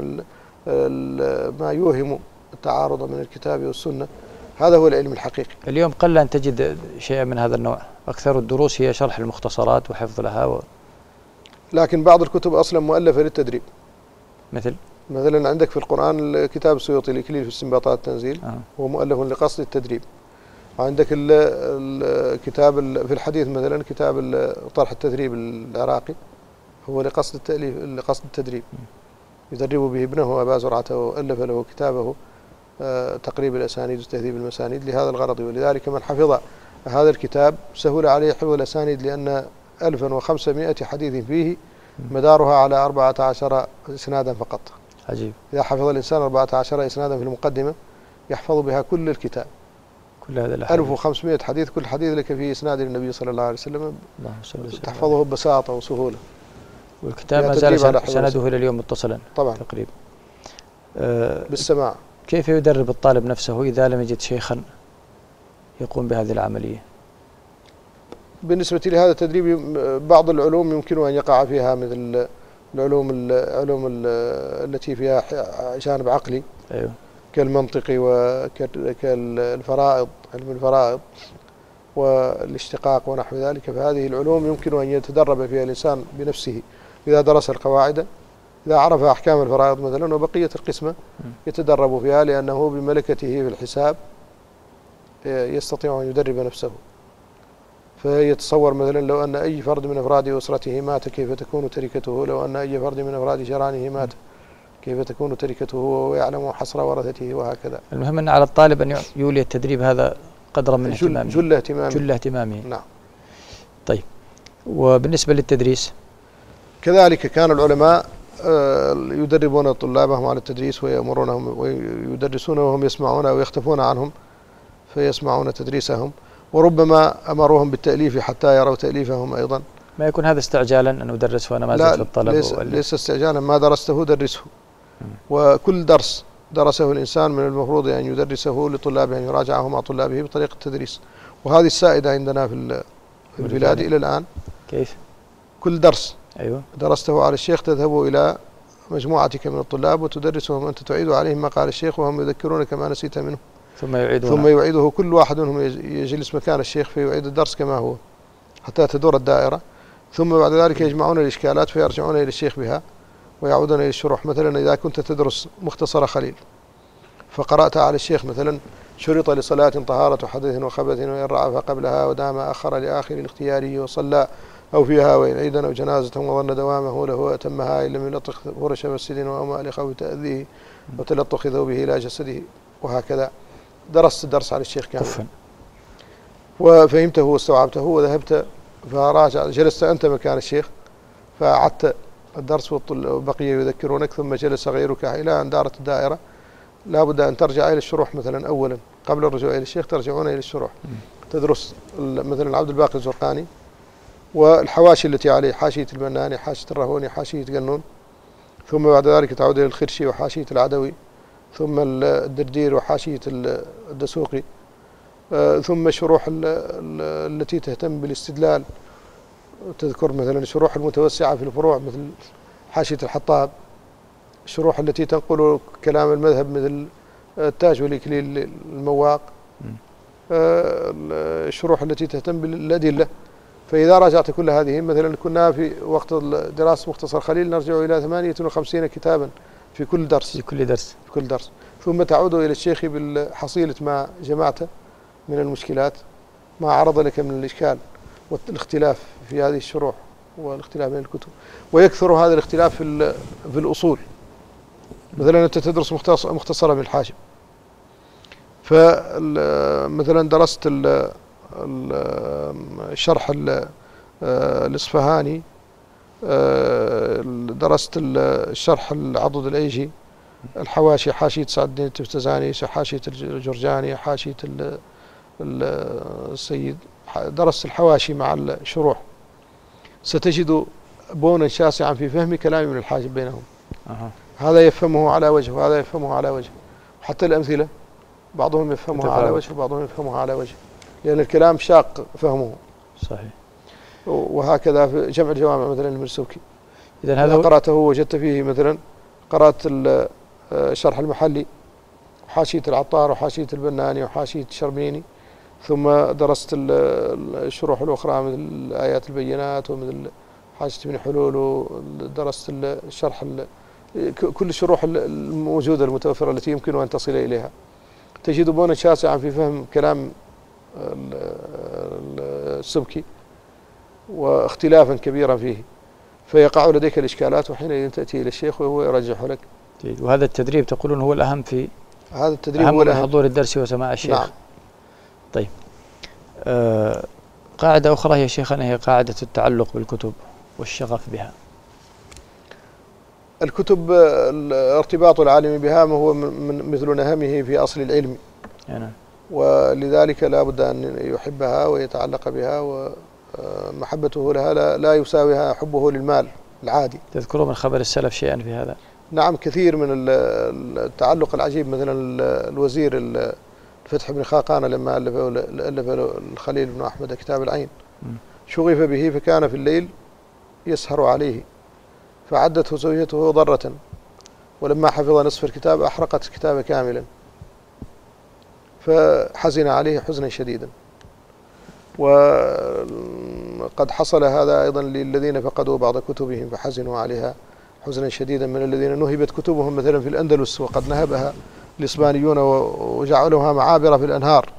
C: ما يوهم التعارض من الكتاب والسنة. هذا هو العلم الحقيقي.
B: اليوم قل أن تجد شيئا من هذا النوع، أكثر الدروس هي شرح المختصرات وحفظ لها و...
C: لكن بعض الكتب أصلا مؤلفة للتدريب،
B: مثل
C: مثلا عندك في القرآن كتاب السيوطي الإكليل في استنباطات التنزيل،
B: آه.
C: هو مؤلف لقصد التدريب. وعندك الكتاب في الحديث مثلا كتاب طرح التدريب العراقي، هو لقصد التأليف لقصد التدريب، يدرب به ابنه أبا زرعة، وألف له كتابه تقريب الأسانيد وتهذيب المسانيد لهذا الغرض. ولذلك من حفظ هذا الكتاب سهل عليه حفظ الأسانيد، لأن ألفا وخمسمائة حديث فيه مدارها على أربعة عشر إسنادا فقط.
B: عجيب.
C: إذا حفظ الإنسان أربعة عشر إسنادا في المقدمة يحفظ بها كل الكتاب،
B: كل هذا الأحاديث.
C: ألف وخمسمائة حديث، كل حديث لك فيه إسناد النبي صلى الله عليه وسلم، تحفظه ببساطة وسهولة.
B: والكتاب ما زال سنده إلى اليوم متصلا
C: طبعا
B: تقريبا
C: أه بالسماع.
B: كيف يدرب الطالب نفسه إذا لم يجد شيخا يقوم بهذه العملية؟
C: بالنسبة لهذا التدريب بعض العلوم يمكن أن يقع فيها، مثل العلوم العلوم التي فيها جانب عقلي،
B: أيوه،
C: كالمنطق وكالفرائض، علم الفرائض والاشتقاق ونحو ذلك. فهذه العلوم يمكن أن يتدرب فيها الإنسان بنفسه، إذا درس القواعد، إذا عرف أحكام الفرائض مثلا، وبقية القسمة يتدرب فيها، لأنه بملكته في الحساب يستطيع أن يدرب نفسه. فيتصور مثلا لو أن أي فرد من أفراد أسرته مات كيف تكون تركته، لو أن أي فرد من أفراد جيرانه مات كيف تكون تركته، ويعلم حصر ورثته، وهكذا.
B: المهم أن على الطالب أن يولي التدريب هذا قدرا من
C: جل
B: اهتمامه
C: جل اهتمامه
B: جل اهتمامه
C: نعم.
B: طيب، وبالنسبة للتدريس
C: كذلك كان العلماء يدربون طلابهم على التدريس، ويأمرونهم ويدرسون وهم يسمعون أو يختفون عنهم فيسمعون تدريسهم، وربما أمروهم بالتأليف حتى يروا تأليفهم أيضا.
B: ما يكون هذا استعجالا أن أدرس وأنا ما زلت في الطلب؟
C: ليس, ليس استعجالا، ما درسته درسه. وكل درس درسه الإنسان من المفروض أن يدرسه لطلابه، أن يراجعه مع طلابه بطريقة التدريس. وهذه السائدة عندنا في البلاد إلى الآن.
B: كيف؟
C: كل درس
B: أيوة.
C: درسته على الشيخ تذهب إلى مجموعتك من الطلاب وتدرسهم أنت، تعيد عليهم ما قال الشيخ، وهم يذكرونك ما نسيت منه،
B: ثم يعيده
C: ثم يعيده. كل واحد منهم يجلس مكان الشيخ فيعيد الدرس كما هو حتى تدور الدائرة، ثم بعد ذلك يجمعون الإشكالات فيرجعون إلى الشيخ بها ويعودون إلى الشروح. مثلا إذا كنت تدرس مختصر خليل فقرأت على الشيخ مثلا: شرط لصلاة طهارة حدث وخبث، وإن رعف قبلها ودام أخر لآخر الاختياري وصلى، أو فيها وإن عيدا أو جنازة وظن دوامه له أتمها إن لم يلطخ فرش مسجد وأما لخوف تأذيه وتلطخ ثوبه إلى جسده، وهكذا. درست الدرس على الشيخ كامل وفهمته واستوعبته وذهبت فراجع، جلست أنت مكان الشيخ فأعدت الدرس والبقية يذكرونك، ثم جلس غيرك إلى أن دارت الدائرة. لا بد أن ترجع إلى الشروح مثلا أولا، قبل الرجوع إلى الشيخ ترجعون إلى الشروح، تدرس مثلا عبد الباقي الزرقاني والحواشي التي عليه، حاشية البناني، حاشية الرهوني، حاشية قنون، ثم بعد ذلك تعود إلى الخرشي وحاشية العدوي، ثم الدردير وحاشية الدسوقي، ثم الشروح التي تهتم بالاستدلال، تذكر مثلا الشروح المتوسعة في الفروع مثل حاشية الحطاب، الشروح التي تنقل كلام المذهب مثل التاج والإكليل المواق، الشروح التي تهتم بالأدلة. فإذا راجعت كل هذه، مثلا كنا في وقت دراسة مختصر خليل نرجع إلى ثمانية وخمسين كتابا في كل درس
B: في كل درس
C: في كل درس ثم تعود إلى الشيخ بالحصيلة ما جمعته من المشكلات، ما عرض لك من الإشكال والاختلاف في هذه الشروح والاختلاف بين الكتب. ويكثر هذا الاختلاف في في الأصول. مثلا أنت تدرس مختصرة ابن الحاشم، فمثلا درست الشرح الإصفهاني، درست الشرح العضد الأيجي، الحواشي، حاشية سعد الدين التفتزاني، حاشية الجرجاني، حاشية السيد، درست الحواشي مع الشروح. ستجد بونا شاسعا في فهم كلام ابن الحاجب بينهم. أه. هذا يفهمه على وجه وهذا يفهمه على وجه، حتى الأمثلة بعضهم يفهمها على وجه وبعضهم يفهمها على وجه، لأن الكلام شاق فهمه.
B: صحيح.
C: وهكذا في جمع الجوامع مثلا المرسوكي،
B: إذا هذا
C: قرأته وجدت فيه مثلا، قرأت الشرح المحلي وحاشية العطار وحاشية البناني وحاشية الشربيني، ثم درست الشروح الأخرى مثل آيات البينات ومثل حاشية ابن حلول، ودرست الشرح كل الشروح الموجودة المتوفرة التي يمكن أن تصل إليها. تجد بونا شاسعا في فهم كلام السبكي واختلافا كبيرا فيه، فيقع لديك الإشكالات، وحينئذ تأتي إلى الشيخ وهو يرجح لك.
B: جيد. وهذا التدريب تقولون هو الأهم في
C: هذا التدريب،
B: أهم
C: هو
B: من حضور الدرس وسماع الشيخ.
C: نعم.
B: طيب، آه قاعدة أخرى يا شيخنا هي قاعدة التعلق بالكتب والشغف بها.
C: الكتب الارتباط العالم بها ما هو من مثل نهمه في أصل العلم،
B: يعني.
C: ولذلك لا بد أن يحبها ويتعلق بها، ومحبته لها لا, لا يساويها حبه للمال العادي.
B: تذكروا من خبر السلف شيئا في هذا؟
C: نعم، كثير من التعلق العجيب. مثلا الوزير الفتح بن خاقان لما ألف الخليل بن أحمد كتاب العين، شغف به فكان في الليل يسهر عليه، فعدته زوجته ضرة، ولما حفظ نصف الكتاب أحرقت الكتاب كاملا، فحزن عليه حزنا شديدا. وقد حصل هذا أيضا للذين فقدوا بعض كتبهم فحزنوا عليها حزنا شديدا، من الذين نهبت كتبهم مثلا في الأندلس وقد نهبها الإسبانيون وجعلوها معابر في الأنهار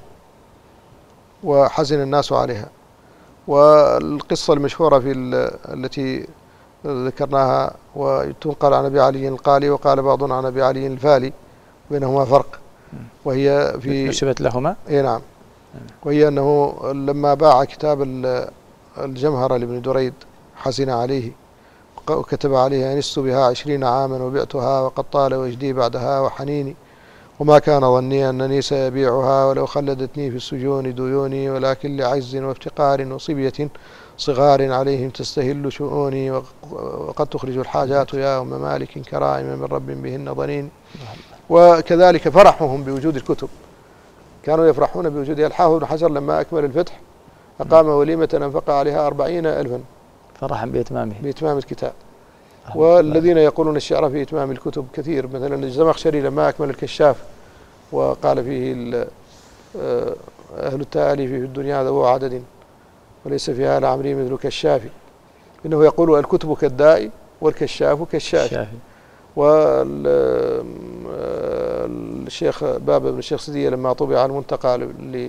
C: وحزن الناس عليها. والقصة المشهورة في التي ذكرناها وتنقل عن أبي علي القالي وقال بعض عن أبي علي الفالي بينهما فرق، وهي في
B: نسبت لهما.
C: اي نعم. وهي أنه لما باع كتاب الجمهرة لابن دريد حزن عليه وكتب عليه: أنست بها عشرين عاما وبعتها وقد طال وجدي بعدها وحنيني، وما كان ظني أنني سأبيعها ولو خلدتني في السجون ديوني، ولكن لعجز وافتقار وصبية صغار عليهم تستهل شؤوني، وقد تخرج الحاجات يا أم مالك كرائم من رب بهن ضنين. وكذلك فرحهم بوجود الكتب، كانوا يفرحون بوجودها. الحافظ بن حجر لما أكمل الفتح أقام وليمة أنفق عليها أربعين ألفا
B: فرحا بإتمامه
C: بإتمام الكتاب. والذين يقولون الشعر في إتمام الكتب كثير، مثلا الزمخشري لما أكمل الكشاف وقال فيه أهل التأليف في الدنيا ذو عدد وليس فيها لعمري مثل كشافي، إنه يقول: الكتب كالداء والكشاف كالشافي. والشيخ بابا بن الشيخ سدية لما طبع المنتقى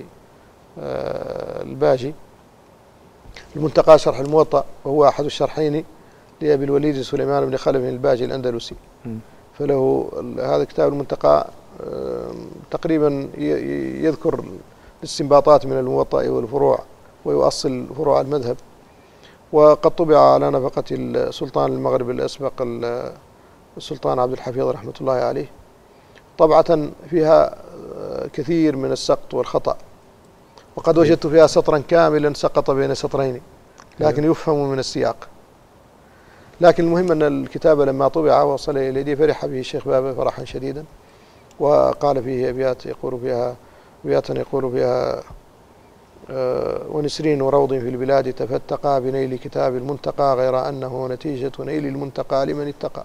C: للباجي، المنتقى شرح الموطأ وهو أحد الشرحين لأبي الوليد سليمان بن خلف الباجي الأندلسي، فله هذا كتاب المنتقى تقريبا يذكر الاستنباطات من الموطأ والفروع ويؤصل فروع المذهب. وقد طبع على نفقة السلطان المغرب الأسبق السلطان عبد الحفيظ رحمة الله عليه طبعة فيها كثير من السقط والخطأ، وقد وجدت فيها سطرا كاملا سقط بين سطرين لكن يفهم من السياق. لكن المهم أن الكتاب لما طبع وصل إلى يدي فرح به الشيخ بابا فرحا شديدا، وقال فيه أبيات يقول فيها أبياتا يقول فيها: ونسرين وروض في البلاد تفتقى بنيل كتاب المنتقى، غير أنه نتيجة نيل المنتقى لمن اتقى.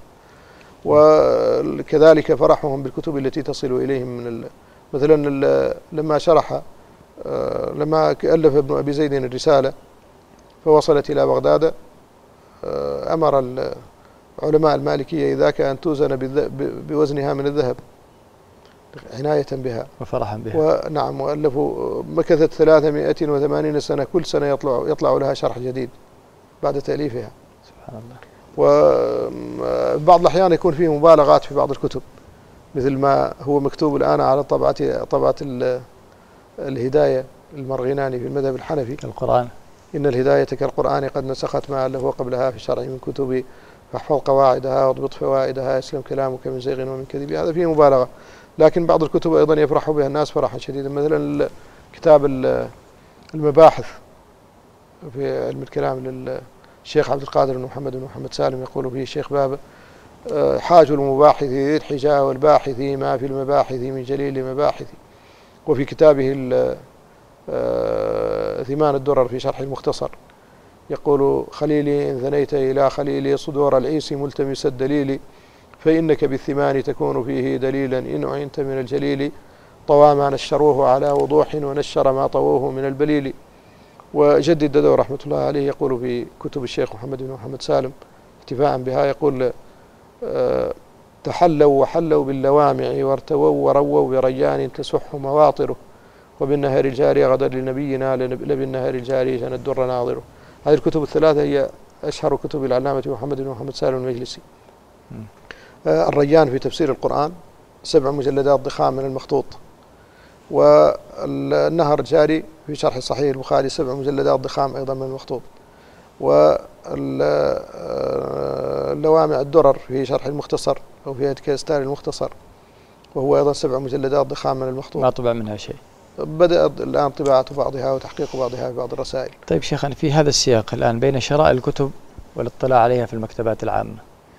C: وكذلك فرحهم بالكتب التي تصل إليهم من مثلا لما شرح لما ألف ابن أبي زيد الرسالة فوصلت إلى بغداد، أمر العلماء المالكية إذا كان توزن بوزنها من الذهب عناية بها
B: وفرحا بها.
C: ونعم، وألفوا مكثت ثلاثمائة وثمانين سنة كل سنة يطلع يطلع لها شرح جديد بعد تأليفها.
B: سبحان الله.
C: وبعض الأحيان يكون فيه مبالغات في بعض الكتب، مثل ما هو مكتوب الآن على طبعة طبعة الهداية المرغيناني في المذهب الحنفي:
B: القرآن
C: إن الهداية كالقرآن قد نسخت ما ألفه قبلها في الشرع من كتب، فاحفظ قواعدها واضبط فوائدها يسلم كلامك من زيغ ومن كذب. هذا فيه مبالغة، لكن بعض الكتب أيضا يفرح بها الناس فرحا شديدا، مثلا كتاب المباحث في علم الكلام للشيخ عبد القادر بن محمد بن محمد سالم، يقول فيه الشيخ بابا: حاج المباحث ذي الحجاء والباحث ما في المباحث من جليل مباحث. وفي كتابه ثمان الدرر في شرح المختصر يقول: خليلي إن ثنيت إلى خليلي صدور العيس ملتمس الدليل، فإنك بالثمان تكون فيه دليلا إن أعنت من الجليل، طوى ما نشروه على وضوح ونشر ما طووه من البليل. وجدد ددو رحمة الله عليه يقول في كتب الشيخ محمد بن محمد سالم اتفاعا بها، يقول: أه تحلوا وحلوا باللوامع وارتووا ورووا بريان تسح مواطره، وبالنهر الجاري غدا لنبينا لبالنهر الجاري جنى الدر ناظره. هذه الكتب الثلاثة هي أشهر كتب العلامة محمد بن محمد سالم المجلسي. أه الريان في تفسير القرآن سبع مجلدات ضخام من المخطوط، والنهر الجاري في شرح صحيح البخاري سبع مجلدات ضخام أيضا من المخطوط، واللوامع الدرر في شرح المختصر أو في كاستاري المختصر وهو أيضا سبع مجلدات ضخام من المخطوط،
B: ما طبع منها شيء.
C: بدأ الآن طباعة بعضها وتحقيق بعضها في بعض الرسائل.
B: طيب شيخنا، في هذا السياق الآن بين شراء الكتب والاطلاع عليها في المكتبات العامة،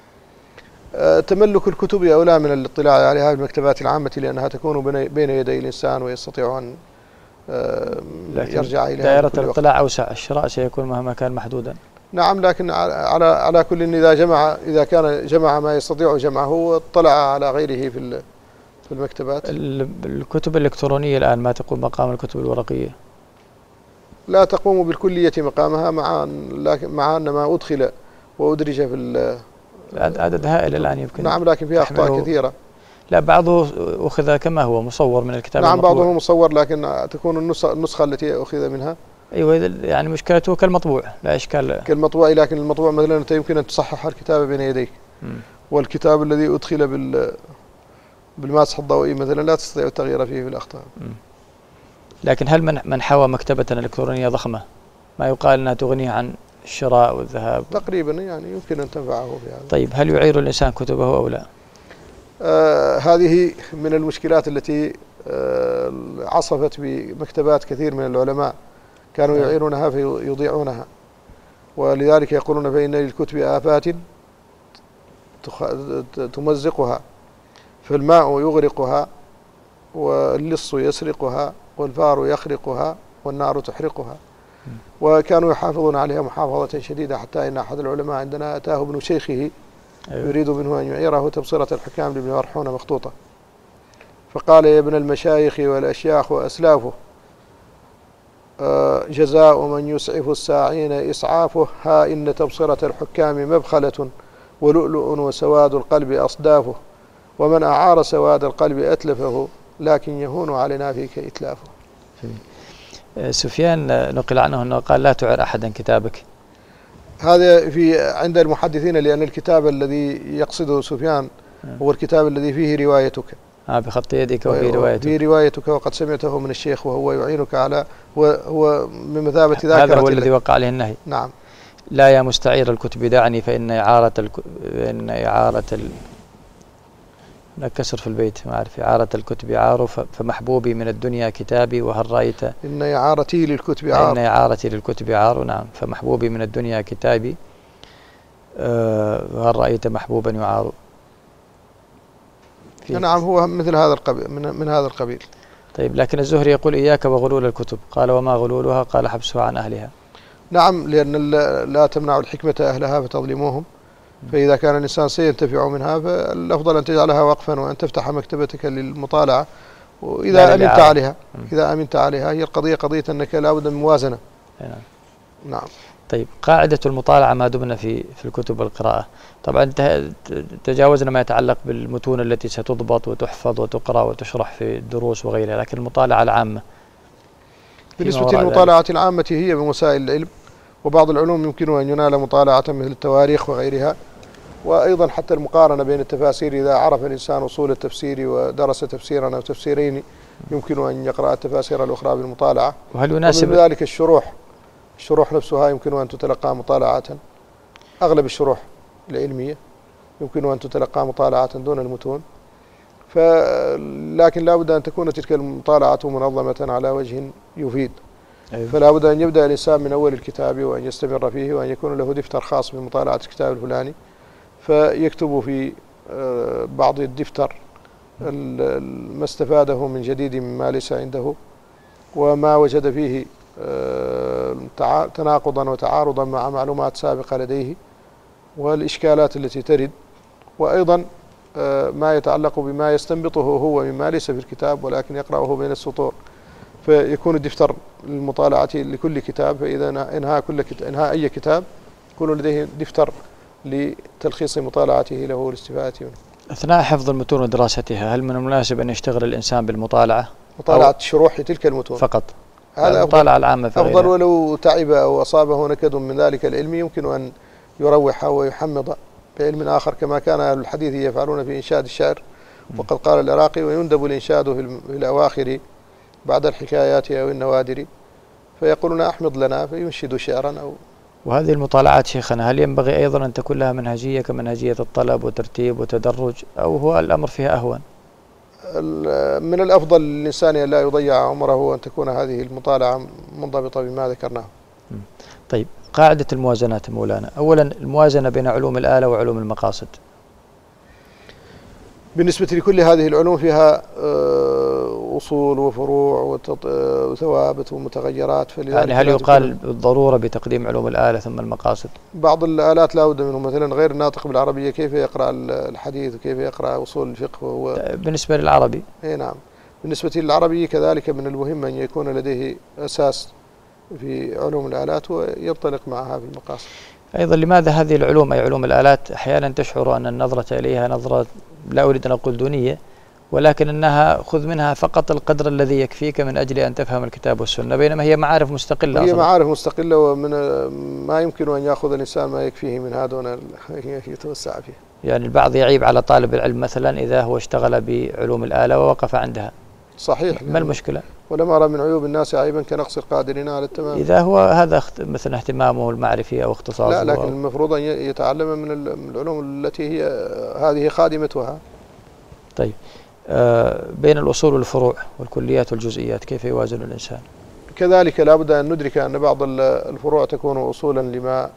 C: تملك الكتب أولى من الاطلاع عليها في المكتبات العامة، لأنها تكون بين يدي الإنسان ويستطيع أن يرجع إليها.
B: دائرة الاطلاع أوسع، الشراء سيكون مهما كان محدودا.
C: نعم، لكن على على كل إذا جمع إذا كان جمع ما يستطيع جمعه واطلع على غيره في في المكتبات.
B: الكتب الإلكترونية الآن ما تقوم مقام الكتب الورقية؟
C: لا تقوم بالكلية مقامها، مع لكن مع أن ما أدخل وأدرج في
B: عدد هائل الآن يمكن.
C: نعم، لكن فيها أخطاء كثيرة.
B: لا، بعضه أخذ كما هو مصور من الكتاب.
C: نعم،
B: المطبوع.
C: بعضه مصور، لكن تكون النسخة التي أخذ منها.
B: أيوة، يعني مشكلته كالمطبوع، لا إشكال.
C: كالمطبوع، لكن المطبوع مثلا أنت يمكن أن تصحح الكتابة بين يديك. م. والكتاب الذي أدخل بال بالماسح الضوئي مثلا لا تستطيع التغيير فيه بالأخطاء. م.
B: لكن هل من من حوى مكتبة إلكترونية ضخمة ما يقال أنها تغنيه عن الشراء والذهاب؟
C: تقريبا يعني يمكن أن تنفعه بهذا.
B: طيب، هل يعير الإنسان كتبه أو لا؟
C: آه هذه من المشكلات التي آه عصفت بمكتبات كثير من العلماء، كانوا يعيرونها فيضيعونها، ولذلك يقولون فإن للكتب آفات تمزقها، فالماء يغرقها، واللص يسرقها، والفار يخرقها، والنار تحرقها. وكانوا يحافظون عليها محافظة شديدة، حتى إن أحد العلماء عندنا أتاه ابن شيخه يريد منه أن يعيره تبصرة الحكام لابن مرحون مخطوطة، فقال: يا ابن المشايخ والأشياخ وأسلافه، جزاء من يسعف الساعين إسعافه، ها إن تبصرة الحكام مبخلة، ولؤلؤ وسواد القلب أصدافه، ومن أعار سواد القلب أتلفه، لكن يهون علينا فيك إتلافه.
B: سفيان نقل عنه أنه قال: لا تعر أحدا كتابك.
C: هذا في عند المحدثين، لأن الكتاب الذي يقصده سفيان هو الكتاب الذي فيه روايتك.
B: آه بخط يدك وفي روايتك.
C: فيه روايتك، وقد سمعته من الشيخ، وهو يعينك على هو, هو بمثابة ذاكرة.
B: هذا هو الذي وقع عليه النهي.
C: نعم.
B: لا يا مستعير الكتب دعني، فإن إعارة الك... إن إعارة ال... كسر في البيت، ما أعرف. إعارة الكتب عار، فمحبوبي من الدنيا كتابي، وهل رأيت
C: إن إعارتي للكتب عار.
B: إن إعارتي للكتب عار. نعم، فمحبوبي من الدنيا كتابي، أه وهل رأيت محبوبا يعار.
C: نعم، هو مثل هذا القبيل، من, من هذا القبيل.
B: طيب، لكن الزهري يقول: إياك وغلول الكتب. قال: وما غلولها؟ قال: حبسها عن أهلها.
C: نعم، لأن لا تمنع الحكمة أهلها فتظلموهم، فإذا كان الإنسان سينتفع منها فالأفضل أن تجعلها وقفا، وأن تفتح مكتبتك للمطالعة، وإذا أمنت عليها. إذا أمنت عليها، هي القضية قضية أنك لا بد من موازنة.
B: نعم.
C: نعم.
B: طيب، قاعدة المطالعة ما دمنا في في الكتب والقراءة. طبعا تجاوزنا ما يتعلق بالمتون التي ستضبط وتحفظ وتقرأ وتشرح في الدروس وغيرها، لكن المطالعة العامة
C: بالنسبة للمطالعة العامة هي بمسائل العلم، وبعض العلوم يمكن أن ينال مطالعة مثل التواريخ وغيرها، وأيضا حتى المقارنة بين التفاسير. إذا عرف الإنسان أصول التفسير ودرس تفسيرا أو تفسيرين، يمكن أن يقرأ التفاسير الأخرى بالمطالعة.
B: وهل يناسب
C: ومن ذلك الشروح الشروح نفسها يمكن أن تتلقى مطالعة. أغلب الشروح العلمية يمكن أن تتلقى مطالعة دون المتون، لكن لا بد أن تكون تلك المطالعة منظمة على وجه يفيد. أيوة. فلا بد أن يبدأ الإنسان من أول الكتاب، وأن يستمر فيه، وأن يكون له دفتر خاص بمطالعة الكتاب الفلاني، فيكتب في بعض الدفتر ما استفاده من جديد مما ليس عنده، وما وجد فيه تناقضا وتعارضا مع معلومات سابقة لديه، والإشكالات التي ترد، وأيضا ما يتعلق بما يستنبطه هو مما ليس في الكتاب ولكن يقرأه بين السطور، فيكون الدفتر للمطالعة لكل كتاب. فإذا انهى كل كتاب انهى أي كتاب يكون لديه دفتر لتلخيص مطالعته له والاستفادة منه.
B: أثناء حفظ المتون ودراستها، هل من المناسب أن يشتغل الإنسان بالمطالعة؟
C: مطالعة شروح تلك المتون
B: فقط؟
C: هذا
B: المطالعة العامة في
C: أفضل، ولو تعب أو أصابه نكد من ذلك العلم يمكن أن يروح ويحمض بعلم آخر، كما كان أهل الحديث يفعلون في إنشاد الشعر. وقد قال العراقي: ويندب الإنشاد في الأواخر بعد الحكايات أو النوادر، فيقولون: أحمض لنا، فينشد شعرا. أو
B: وهذه المطالعات شيخنا هل ينبغي أيضا أن تكون لها منهجية كمنهجية الطلب وترتيب وتدرج، أو هو الأمر فيها أهون؟
C: من الأفضل للإنسان أن لا يضيع عمره، وأن تكون هذه المطالعة منضبطة بما ذكرناه.
B: طيب، قاعدة الموازنات مولانا. أولا، الموازنة بين علوم الآلة وعلوم المقاصد. بالنسبة
C: لكل هذه العلوم فيها أصول وفروع وثوابت ومتغيرات،
B: يعني هل يقال بالضرورة بتقديم علوم الآلة ثم المقاصد؟
C: بعض الآلات لا بد منه، مثلا غير الناطق بالعربية كيف يقرأ الحديث وكيف يقرأ أصول الفقه. وهو
B: بالنسبة للعربي؟
C: اي نعم، بالنسبة للعربي كذلك من المهم أن يكون لديه أساس في علوم الآلات وينطلق معها في المقاصد.
B: أيضا لماذا هذه العلوم أي علوم الآلات أحيانا تشعر أن النظرة إليها نظرة لا أريد أن أقول دونية، ولكن أنها خذ منها فقط القدر الذي يكفيك من أجل أن تفهم الكتاب والسنة، بينما هي معارف مستقلة.
C: هي معارف مستقلة، ومن ما يمكن أن يأخذ الإنسان ما يكفيه منها دون يتوسع فيها.
B: يعني البعض يعيب على طالب العلم مثلا إذا هو اشتغل بعلوم الآلة ووقف عندها.
C: صحيح.
B: ما المشكلة؟
C: ولم أرى من عيوب الناس عيبا كنقص القادرين على التمام.
B: إذا هو هذا مثلا اهتمامه المعرفي أو اختصاصه.
C: لا، لكن المفروض أن يتعلم من العلوم التي هي هذه خادمتها.
B: طيب، آه بين الأصول والفروع والكليات والجزئيات كيف يوازن الإنسان؟
C: كذلك لا بد أن ندرك أن بعض الفروع تكون أصولا لما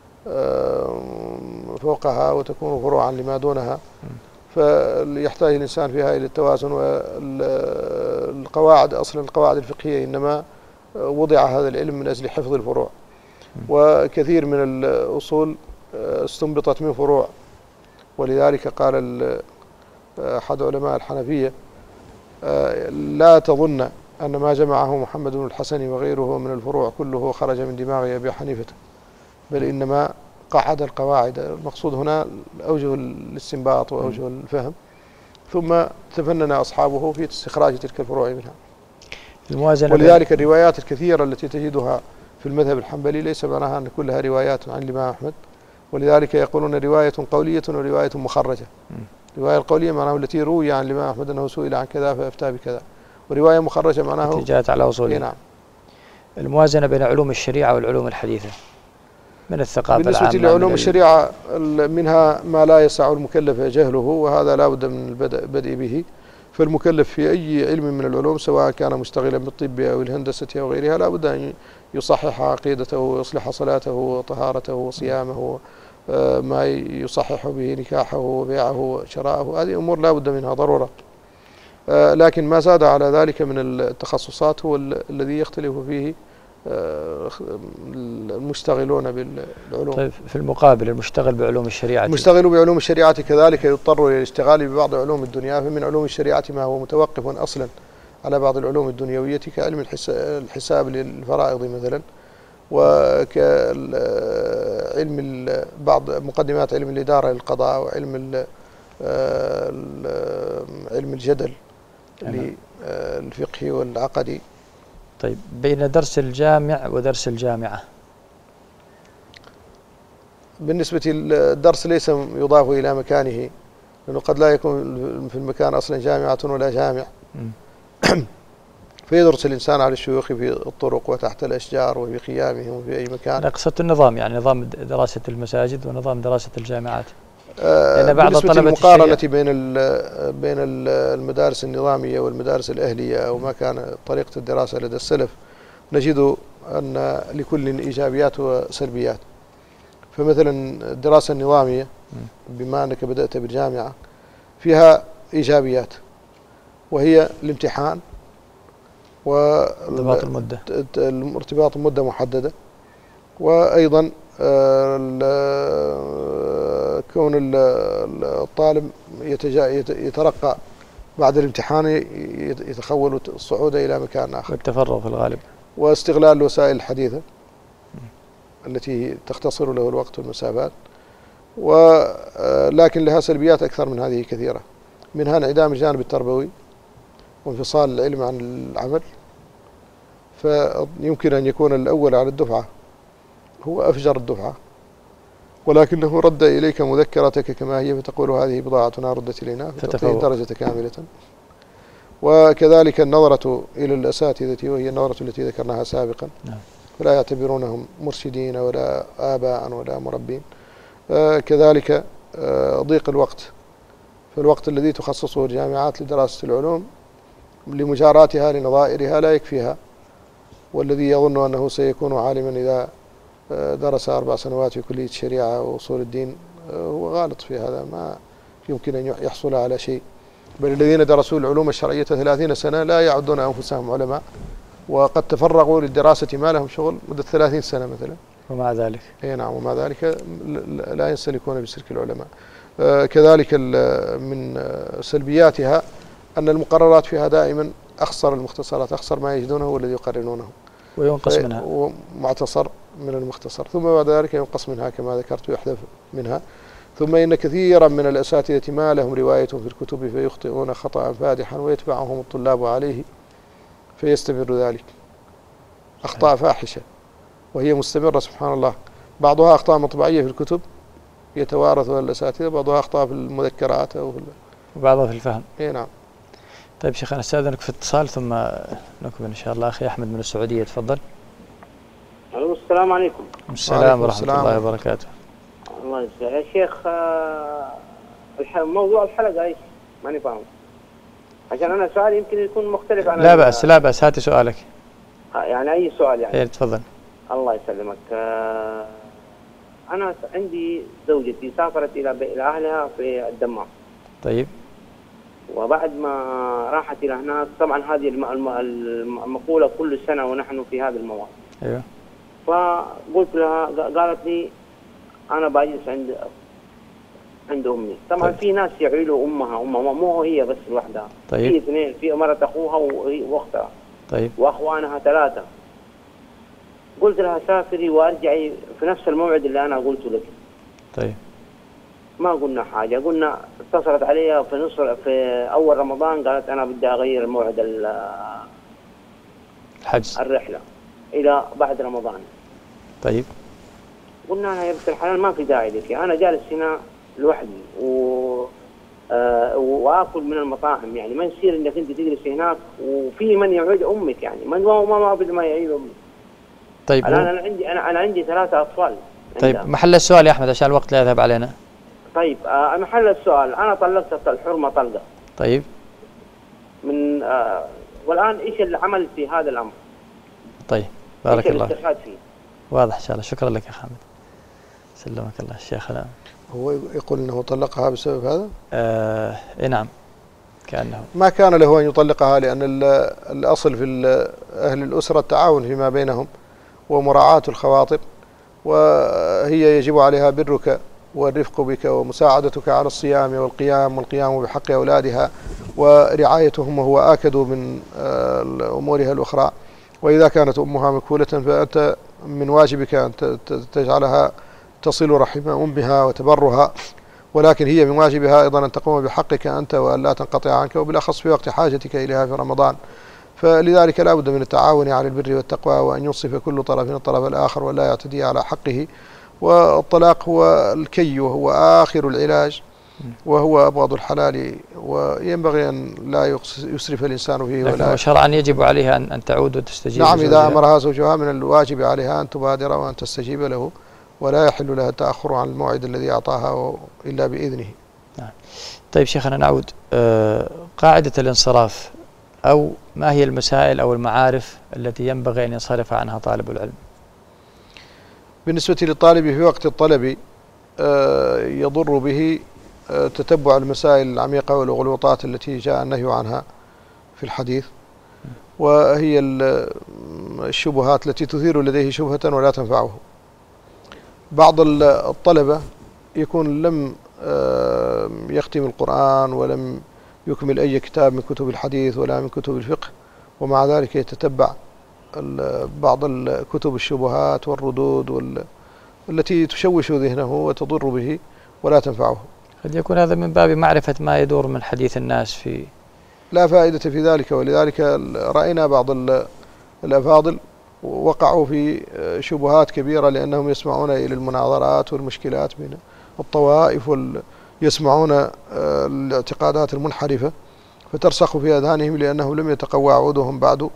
C: فوقها وتكون فروعا لما دونها، فيحتاج الإنسان فيها إلى التوازن. والقواعد أصلا القواعد الفقهية إنما وضع هذا العلم من أجل حفظ الفروع، وكثير من الأصول استنبطت من فروع. ولذلك قال أحد علماء الحنفية: لا تظن أن ما جمعه محمد بن الحسن وغيره من الفروع كله خرج من دماغ أبي حنيفة، بل إنما قعد القواعد. المقصود هنا أوجه الاستنباط وأوجه الفهم، ثم تفنن أصحابه في استخراج تلك الفروع منها.
B: الموازنة.
C: ولذلك الروايات الكثيرة التي تجدها في المذهب الحنبلي ليس معناها أن كلها روايات عن الإمام أحمد، ولذلك يقولون رواية قولية ورواية مخرجة. الرواية القولية معناه التي روي عن الإمام أحمد أنه سئل عن كذا فأفتى بكذا، ورواية مخرجة معناه
B: جاءت على أصولها.
C: نعم.
B: الموازنة بين علوم الشريعة والعلوم الحديثة من الثقافة العامة.
C: بالنسبة لعلوم الشريعة منها ما لا يسع المكلف جهله، وهذا لا بد من البدء به. فالمكلف في أي علم من العلوم سواء كان مشتغلا بالطب أو الهندسة أو غيرها لا بد أن يصحح عقيدته ويصلح صلاته وطهارته وصيامه، ما يصحح به نكاحه وبيعه وشراءه. هذه أمور لا بد منها ضرورة. لكن ما زاد على ذلك من التخصصات هو الذي يختلف فيه المشتغلون بالعلوم.
B: طيب، في المقابل المشتغل بعلوم الشريعة،
C: المشتغل بعلوم الشريعة كذلك يضطر إلى الاشتغال ببعض علوم الدنيا. فمن علوم الشريعة ما هو متوقف أصلا على بعض العلوم الدنيوية كعلم الحساب للفرائض مثلا، وكعلم بعض مقدمات علم الإدارة للقضاء، وعلم علم الجدل للفقه والعقدي.
B: طيب، بين درس الجامع ودرس الجامعة؟ بالنسبة
C: الدرس ليس يضاف إلى مكانه، لأنه قد لا يكون في المكان أصلا جامعة ولا جامع. فيدرس الإنسان على الشيوخ في الطرق وتحت الأشجار وفي قيامهم وفي أي مكان.
B: أنا قصدت النظام، يعني نظام دراسة المساجد ونظام دراسة الجامعات.
C: آه بالنسبة للمقارنة بين بين المدارس النظامية والمدارس الأهلية أو ما كان طريقة الدراسة لدى السلف، نجد أن لكل إيجابيات وسلبيات. فمثلا الدراسة النظامية بما أنك بدأت بالجامعة فيها إيجابيات، وهي الامتحان
B: وارتباط المدة
C: ارتباط مدة محددة، وأيضا كون الطالب يترقى بعد الامتحان يتخول الصعود إلى مكان آخر،
B: والتفرغ في الغالب،
C: واستغلال الوسائل الحديثة التي تختصر له الوقت والمسافات. ولكن لها سلبيات أكثر من هذه كثيرة، منها انعدام الجانب التربوي وانفصال العلم عن العمل. فيمكن أن يكون الأول على الدفعة هو أفجر الدفعة، ولكنه رد إليك مذكرتك كما هي فتقول هذه بضاعتنا ردت إلينا فتعطيه درجة كاملة. وكذلك النظرة إلى الأساتذة وهي النظرة التي ذكرناها سابقا، فلا يعتبرونهم مرشدين ولا آباء ولا مربين. آه كذلك آه ضيق الوقت، فالوقت الذي تخصصه الجامعات لدراسة العلوم لمجاراتها لنظائرها لا يكفيها، والذي يظن أنه سيكون عالما إذا درس أربع سنوات في كلية الشريعة وأصول الدين هو غالط في هذا، ما يمكن أن يحصل على شيء. بل الذين درسوا العلوم الشرعية ثلاثين سنة لا يعدون أنفسهم علماء، وقد تفرغوا للدراسة ما لهم شغل مدة ثلاثين سنة مثلا،
B: ومع ذلك
C: أي نعم ومع ذلك لا ينسلكون بسلك العلماء. كذلك من سلبياتها أن المقررات فيها دائما أخسر المختصرات، أخسر ما يجدونه والذي يقررونه.
B: وينقص منها
C: ومعتصر من المختصر، ثم بعد ذلك ينقص منها كما ذكرت ويحذف منها. ثم إن كثيرا من الأساتذة ما لهم رواية في الكتب فيخطئون خطأ فادحا ويتبعهم الطلاب عليه فيستمر ذلك. أخطاء فاحشة وهي مستمرة سبحان الله، بعضها أخطاء مطبعية في الكتب يتوارثها الأساتذة، بعضها أخطاء في المذكرات أو في
B: وبعضها في الفهم.
C: إيه نعم.
B: طيب شيخ أنا أستاذنك في اتصال ثم نكمل إن شاء الله. أخي أحمد من السعودية تفضل.
D: ألو السلام عليكم.
B: السلام ورحمة السلام. الله وبركاته.
D: الله يسلمك يا شيخ. آه موضوع الحلقة ايش؟ ماني فاهم. عشان أنا سؤالي يمكن يكون مختلف عن
B: لا بأس لا بأس هاتي سؤالك.
D: يعني أي سؤال يعني.
B: إيه تفضل.
D: الله يسلمك. آه أنا عندي زوجتي سافرت إلى إلى أهلها في الدمام.
B: طيب.
D: وبعد ما راحت إلى هناك طبعا هذه المقولة كل سنة ونحن في هذا المواد.
B: أيوه.
D: فقلت لها قالت لي أنا بجلس عند عند أمي. طبعا طيب. في ناس يعيلوا أمها أمها مو هي بس لوحدها.
B: طيب.
D: في اثنين، في مرة أخوها وأختها.
B: طيب.
D: وأخوانها ثلاثة. قلت لها سافري وأرجعي في نفس الموعد اللي أنا قلت لك.
B: طيب.
D: ما قلنا حاجة، قلنا اتصلت عليها في نص في أول رمضان قالت أنا بدي أغير موعد
B: الحجز
D: الرحلة إلى بعد رمضان.
B: طيب.
D: قلنا أنا يا بنت الحلال ما في داعي لك، أنا جالس هنا لوحدي و آه وآكل من المطاعم، يعني ما يصير إنك أنت تجلس هناك وفي من يعيد أمك، يعني من ما ما ما بد ما يعيد أمك.
B: طيب.
D: الآن أنا عندي أنا أنا عندي ثلاثة أطفال.
B: طيب عندها. محل السؤال يا أحمد عشان الوقت لا يذهب علينا.
D: طيب آه محل السؤال أنا طلقت الحرمة طلقة.
B: طيب.
D: من آه والآن إيش العمل في هذا الأمر؟
B: طيب بارك الله
D: فيه؟
B: واضح إن شاء الله. شكرا لك يا حامد. سلمك الله الشيخ. لا
C: هو يقول أنه طلقها بسبب هذا؟
B: آه إيه نعم كأنه
C: ما كان له أن يطلقها، لأن الأصل في أهل الأسرة التعاون فيما بينهم ومراعاة الخواطر، وهي يجب عليها برك والرفق بك ومساعدتك على الصيام والقيام والقيام بحق أولادها ورعايتهم، وهو آكد من أمورها الأخرى. وإذا كانت أمها مكفولة فأنت من واجبك أن تجعلها تصل رحم أمها وتبرها، ولكن هي من واجبها أيضا أن تقوم بحقك أنت وأن لا تنقطع عنك، وبالأخص في وقت حاجتك إليها في رمضان. فلذلك لا بد من التعاون على البر والتقوى، وأن ينصف كل طرف من الطرف الآخر ولا يعتدي على حقه. والطلاق هو الكي وهو آخر العلاج وهو أبغض الحلال، وينبغي أن لا يسرف الإنسان فيه.
B: لكن شرعا يجب عليها أن تعود وتستجيب.
C: نعم إذا أمرها زوجها من الواجب عليها أن تبادر وأن تستجيب له، ولا يحل لها التأخر عن الموعد الذي أعطاها إلا بإذنه.
B: نعم. طيب شيخنا نعود. آه قاعدة الانصراف، أو ما هي المسائل أو المعارف التي ينبغي أن ينصرف عنها طالب العلم؟
C: بالنسبة للطالب في وقت الطلب آه يضر به آه تتبع المسائل العميقة والغلوطات التي جاء النهي عنها في الحديث، وهي الشبهات التي تثير لديه شبهة ولا تنفعه. بعض الطلبة يكون لم يختم القرآن ولم يكمل أي كتاب من كتب الحديث ولا من كتب الفقه، ومع ذلك يتتبع بعض الكتب الشبهات والردود التي تشوش ذهنه وتضر به ولا تنفعه.
B: قد يكون هذا من باب معرفة ما يدور من حديث الناس في
C: لا فائدة في ذلك، ولذلك رأينا بعض الأفاضل وقعوا في شبهات كبيرة لأنهم يسمعون إلى المناظرات والمشكلات بين الطوائف ويسمعون الاعتقادات المنحرفة فترسخ في أذهانهم لأنهم لم يتقوى عودهم بعد،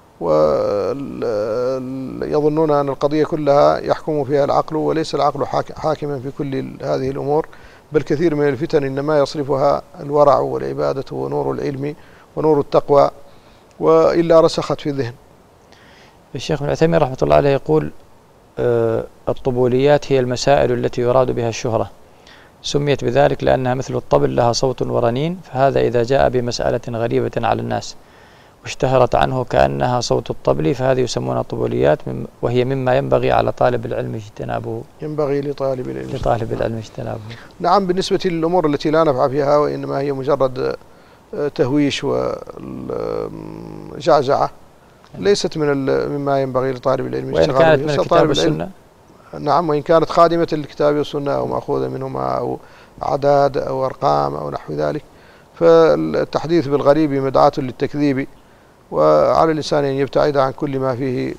C: ويظنون أن القضية كلها يحكم فيها العقل، وليس العقل حاكما في كل هذه الأمور، بل كثير من الفتن إنما يصرفها الورع والعبادة ونور العلم ونور التقوى، وإلا رسخت في الذهن.
B: الشيخ ابن عثيمين رحمة الله عليه يقول آه الطبوليات هي المسائل التي يراد بها الشهرة، سميت بذلك لأنها مثل الطبل لها صوت ورنين، فهذا إذا جاء بمسألة غريبة على الناس واشتهرت عنه كأنها صوت الطبل فهذه يسمونها طبوليات، وهي مما ينبغي على طالب العلم اجتنابه.
C: ينبغي لطالب العلم
B: لطالب العلم اجتنابه.
C: نعم. بالنسبة للأمور التي لا نفع فيها وإنما هي مجرد تهويش وجعجعة ليست من مما ينبغي لطالب العلم
B: وإن كانت من الكتاب والسنة.
C: نعم، وإن كانت خادمة للكتاب والسنة أو مأخوذة منهما أو أعداد أو أرقام أو نحو ذلك، فالتحديث بالغريب مدعاة للتكذيب، وعلى الإنسان أن يبتعد عن كل ما فيه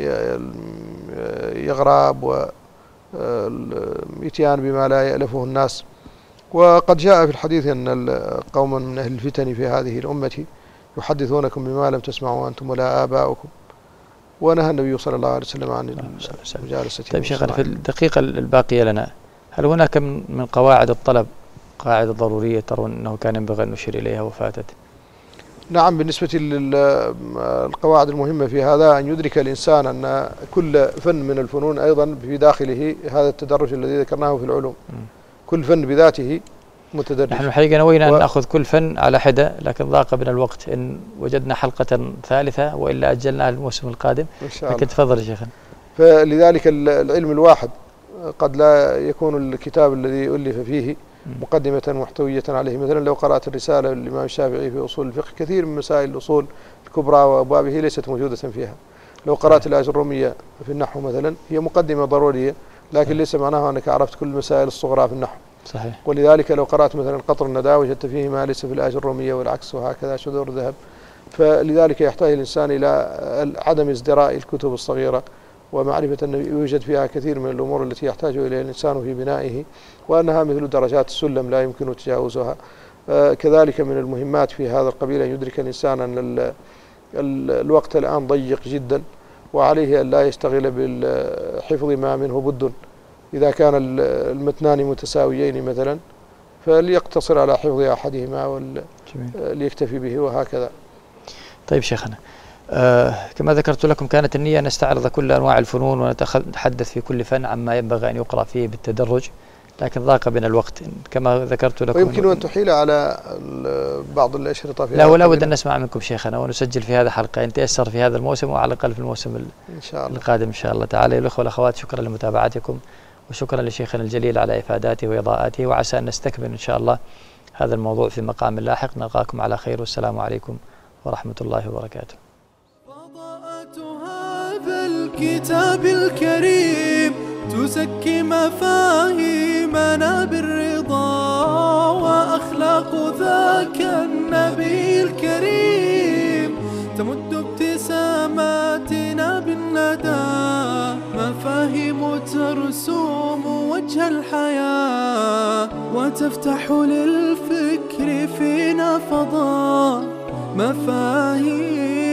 C: يغراب والإتيان بما لا يألفه الناس. وقد جاء في الحديث أن قوما من أهل الفتن في هذه الأمة يحدثونكم بما لم تسمعوا أنتم ولا آباؤكم، ونهى النبي صلى الله عليه وسلم عن المجالسة.
B: طيب شيخنا، في الدقيقة الباقية لنا، هل هناك من قواعد الطلب قاعدة ضرورية ترون أنه كان ينبغي أن نشير إليها وفاتت؟
C: نعم، بالنسبة للقواعد المهمة في هذا أن يدرك الإنسان أن كل فن من الفنون أيضا في داخله هذا التدرج الذي ذكرناه في العلوم. م. كل فن بذاته متدرج.
B: نحن الحقيقة نوينا و... أن نأخذ كل فن على حدة، لكن ضاق بنا الوقت، إن وجدنا حلقة ثالثة وإلا أجلناها للموسم القادم إن شاء الله. لكن تفضل يا شيخنا.
C: فلذلك العلم الواحد قد لا يكون الكتاب الذي ألف فيه مقدمة محتوية عليه. مثلا لو قرأت الرسالة للإمام الشافعي في أصول الفقه، كثير من مسائل الأصول الكبرى وأبوابه ليست موجودة فيها. لو قرأت الآجرومية في النحو مثلا، هي مقدمة ضرورية، لكن ليس معناها أنك عرفت كل المسائل الصغرى في النحو.
B: صحيح.
C: ولذلك لو قرأت مثلا قطر الندى وجدت فيه ما ليس في الآجرومية والعكس، وهكذا شذور الذهب. فلذلك يحتاج الإنسان إلى عدم ازدراء الكتب الصغيرة، ومعرفة أن يوجد فيها كثير من الأمور التي يحتاج إليها الإنسان في بنائه، وأنها مثل درجات السلم لا يمكن تجاوزها. كذلك من المهمات في هذا القبيل أن يدرك الإنسان أن ال ال الوقت الآن ضيق جدا، وعليه أن لا يشتغل بالحفظ ما منه بد. إذا كان المتنان متساويين مثلا فليقتصر على حفظ أحدهما وليكتفي به، وهكذا.
B: طيب شيخنا، آه كما ذكرت لكم، كانت النية أن نستعرض كل أنواع الفنون ونتحدث في كل فن عما ينبغي أن يقرأ فيه بالتدرج، لكن ضاق بنا الوقت كما ذكرت لكم.
C: ويمكن أن تحيل على بعض الأشرطة في
B: لا، ولا بد أن نسمع منكم شيخنا، ونسجل في هذا حلقة إن تيسر في هذا الموسم، وعلى الأقل في الموسم إن شاء الله القادم إن شاء الله تعالى. الأخوة والأخوات، شكرا لمتابعتكم، وشكرا لشيخنا الجليل على إفاداته وإضاءاته، وعسى أن نستكمل إن شاء الله هذا الموضوع في مقام لاحق. نلقاكم على خير، والسلام عليكم ورحمة الله وبركاته.
A: فضاءة هذا الكتاب الكريم تزكي مفاهيمنا بالرضا، وأخلاق ذاك النبي الكريم تمد ابتساماتنا بالندى، مفاهيم ترسوم وجه الحياة وتفتح للفكر فينا فضاء، مفاهيم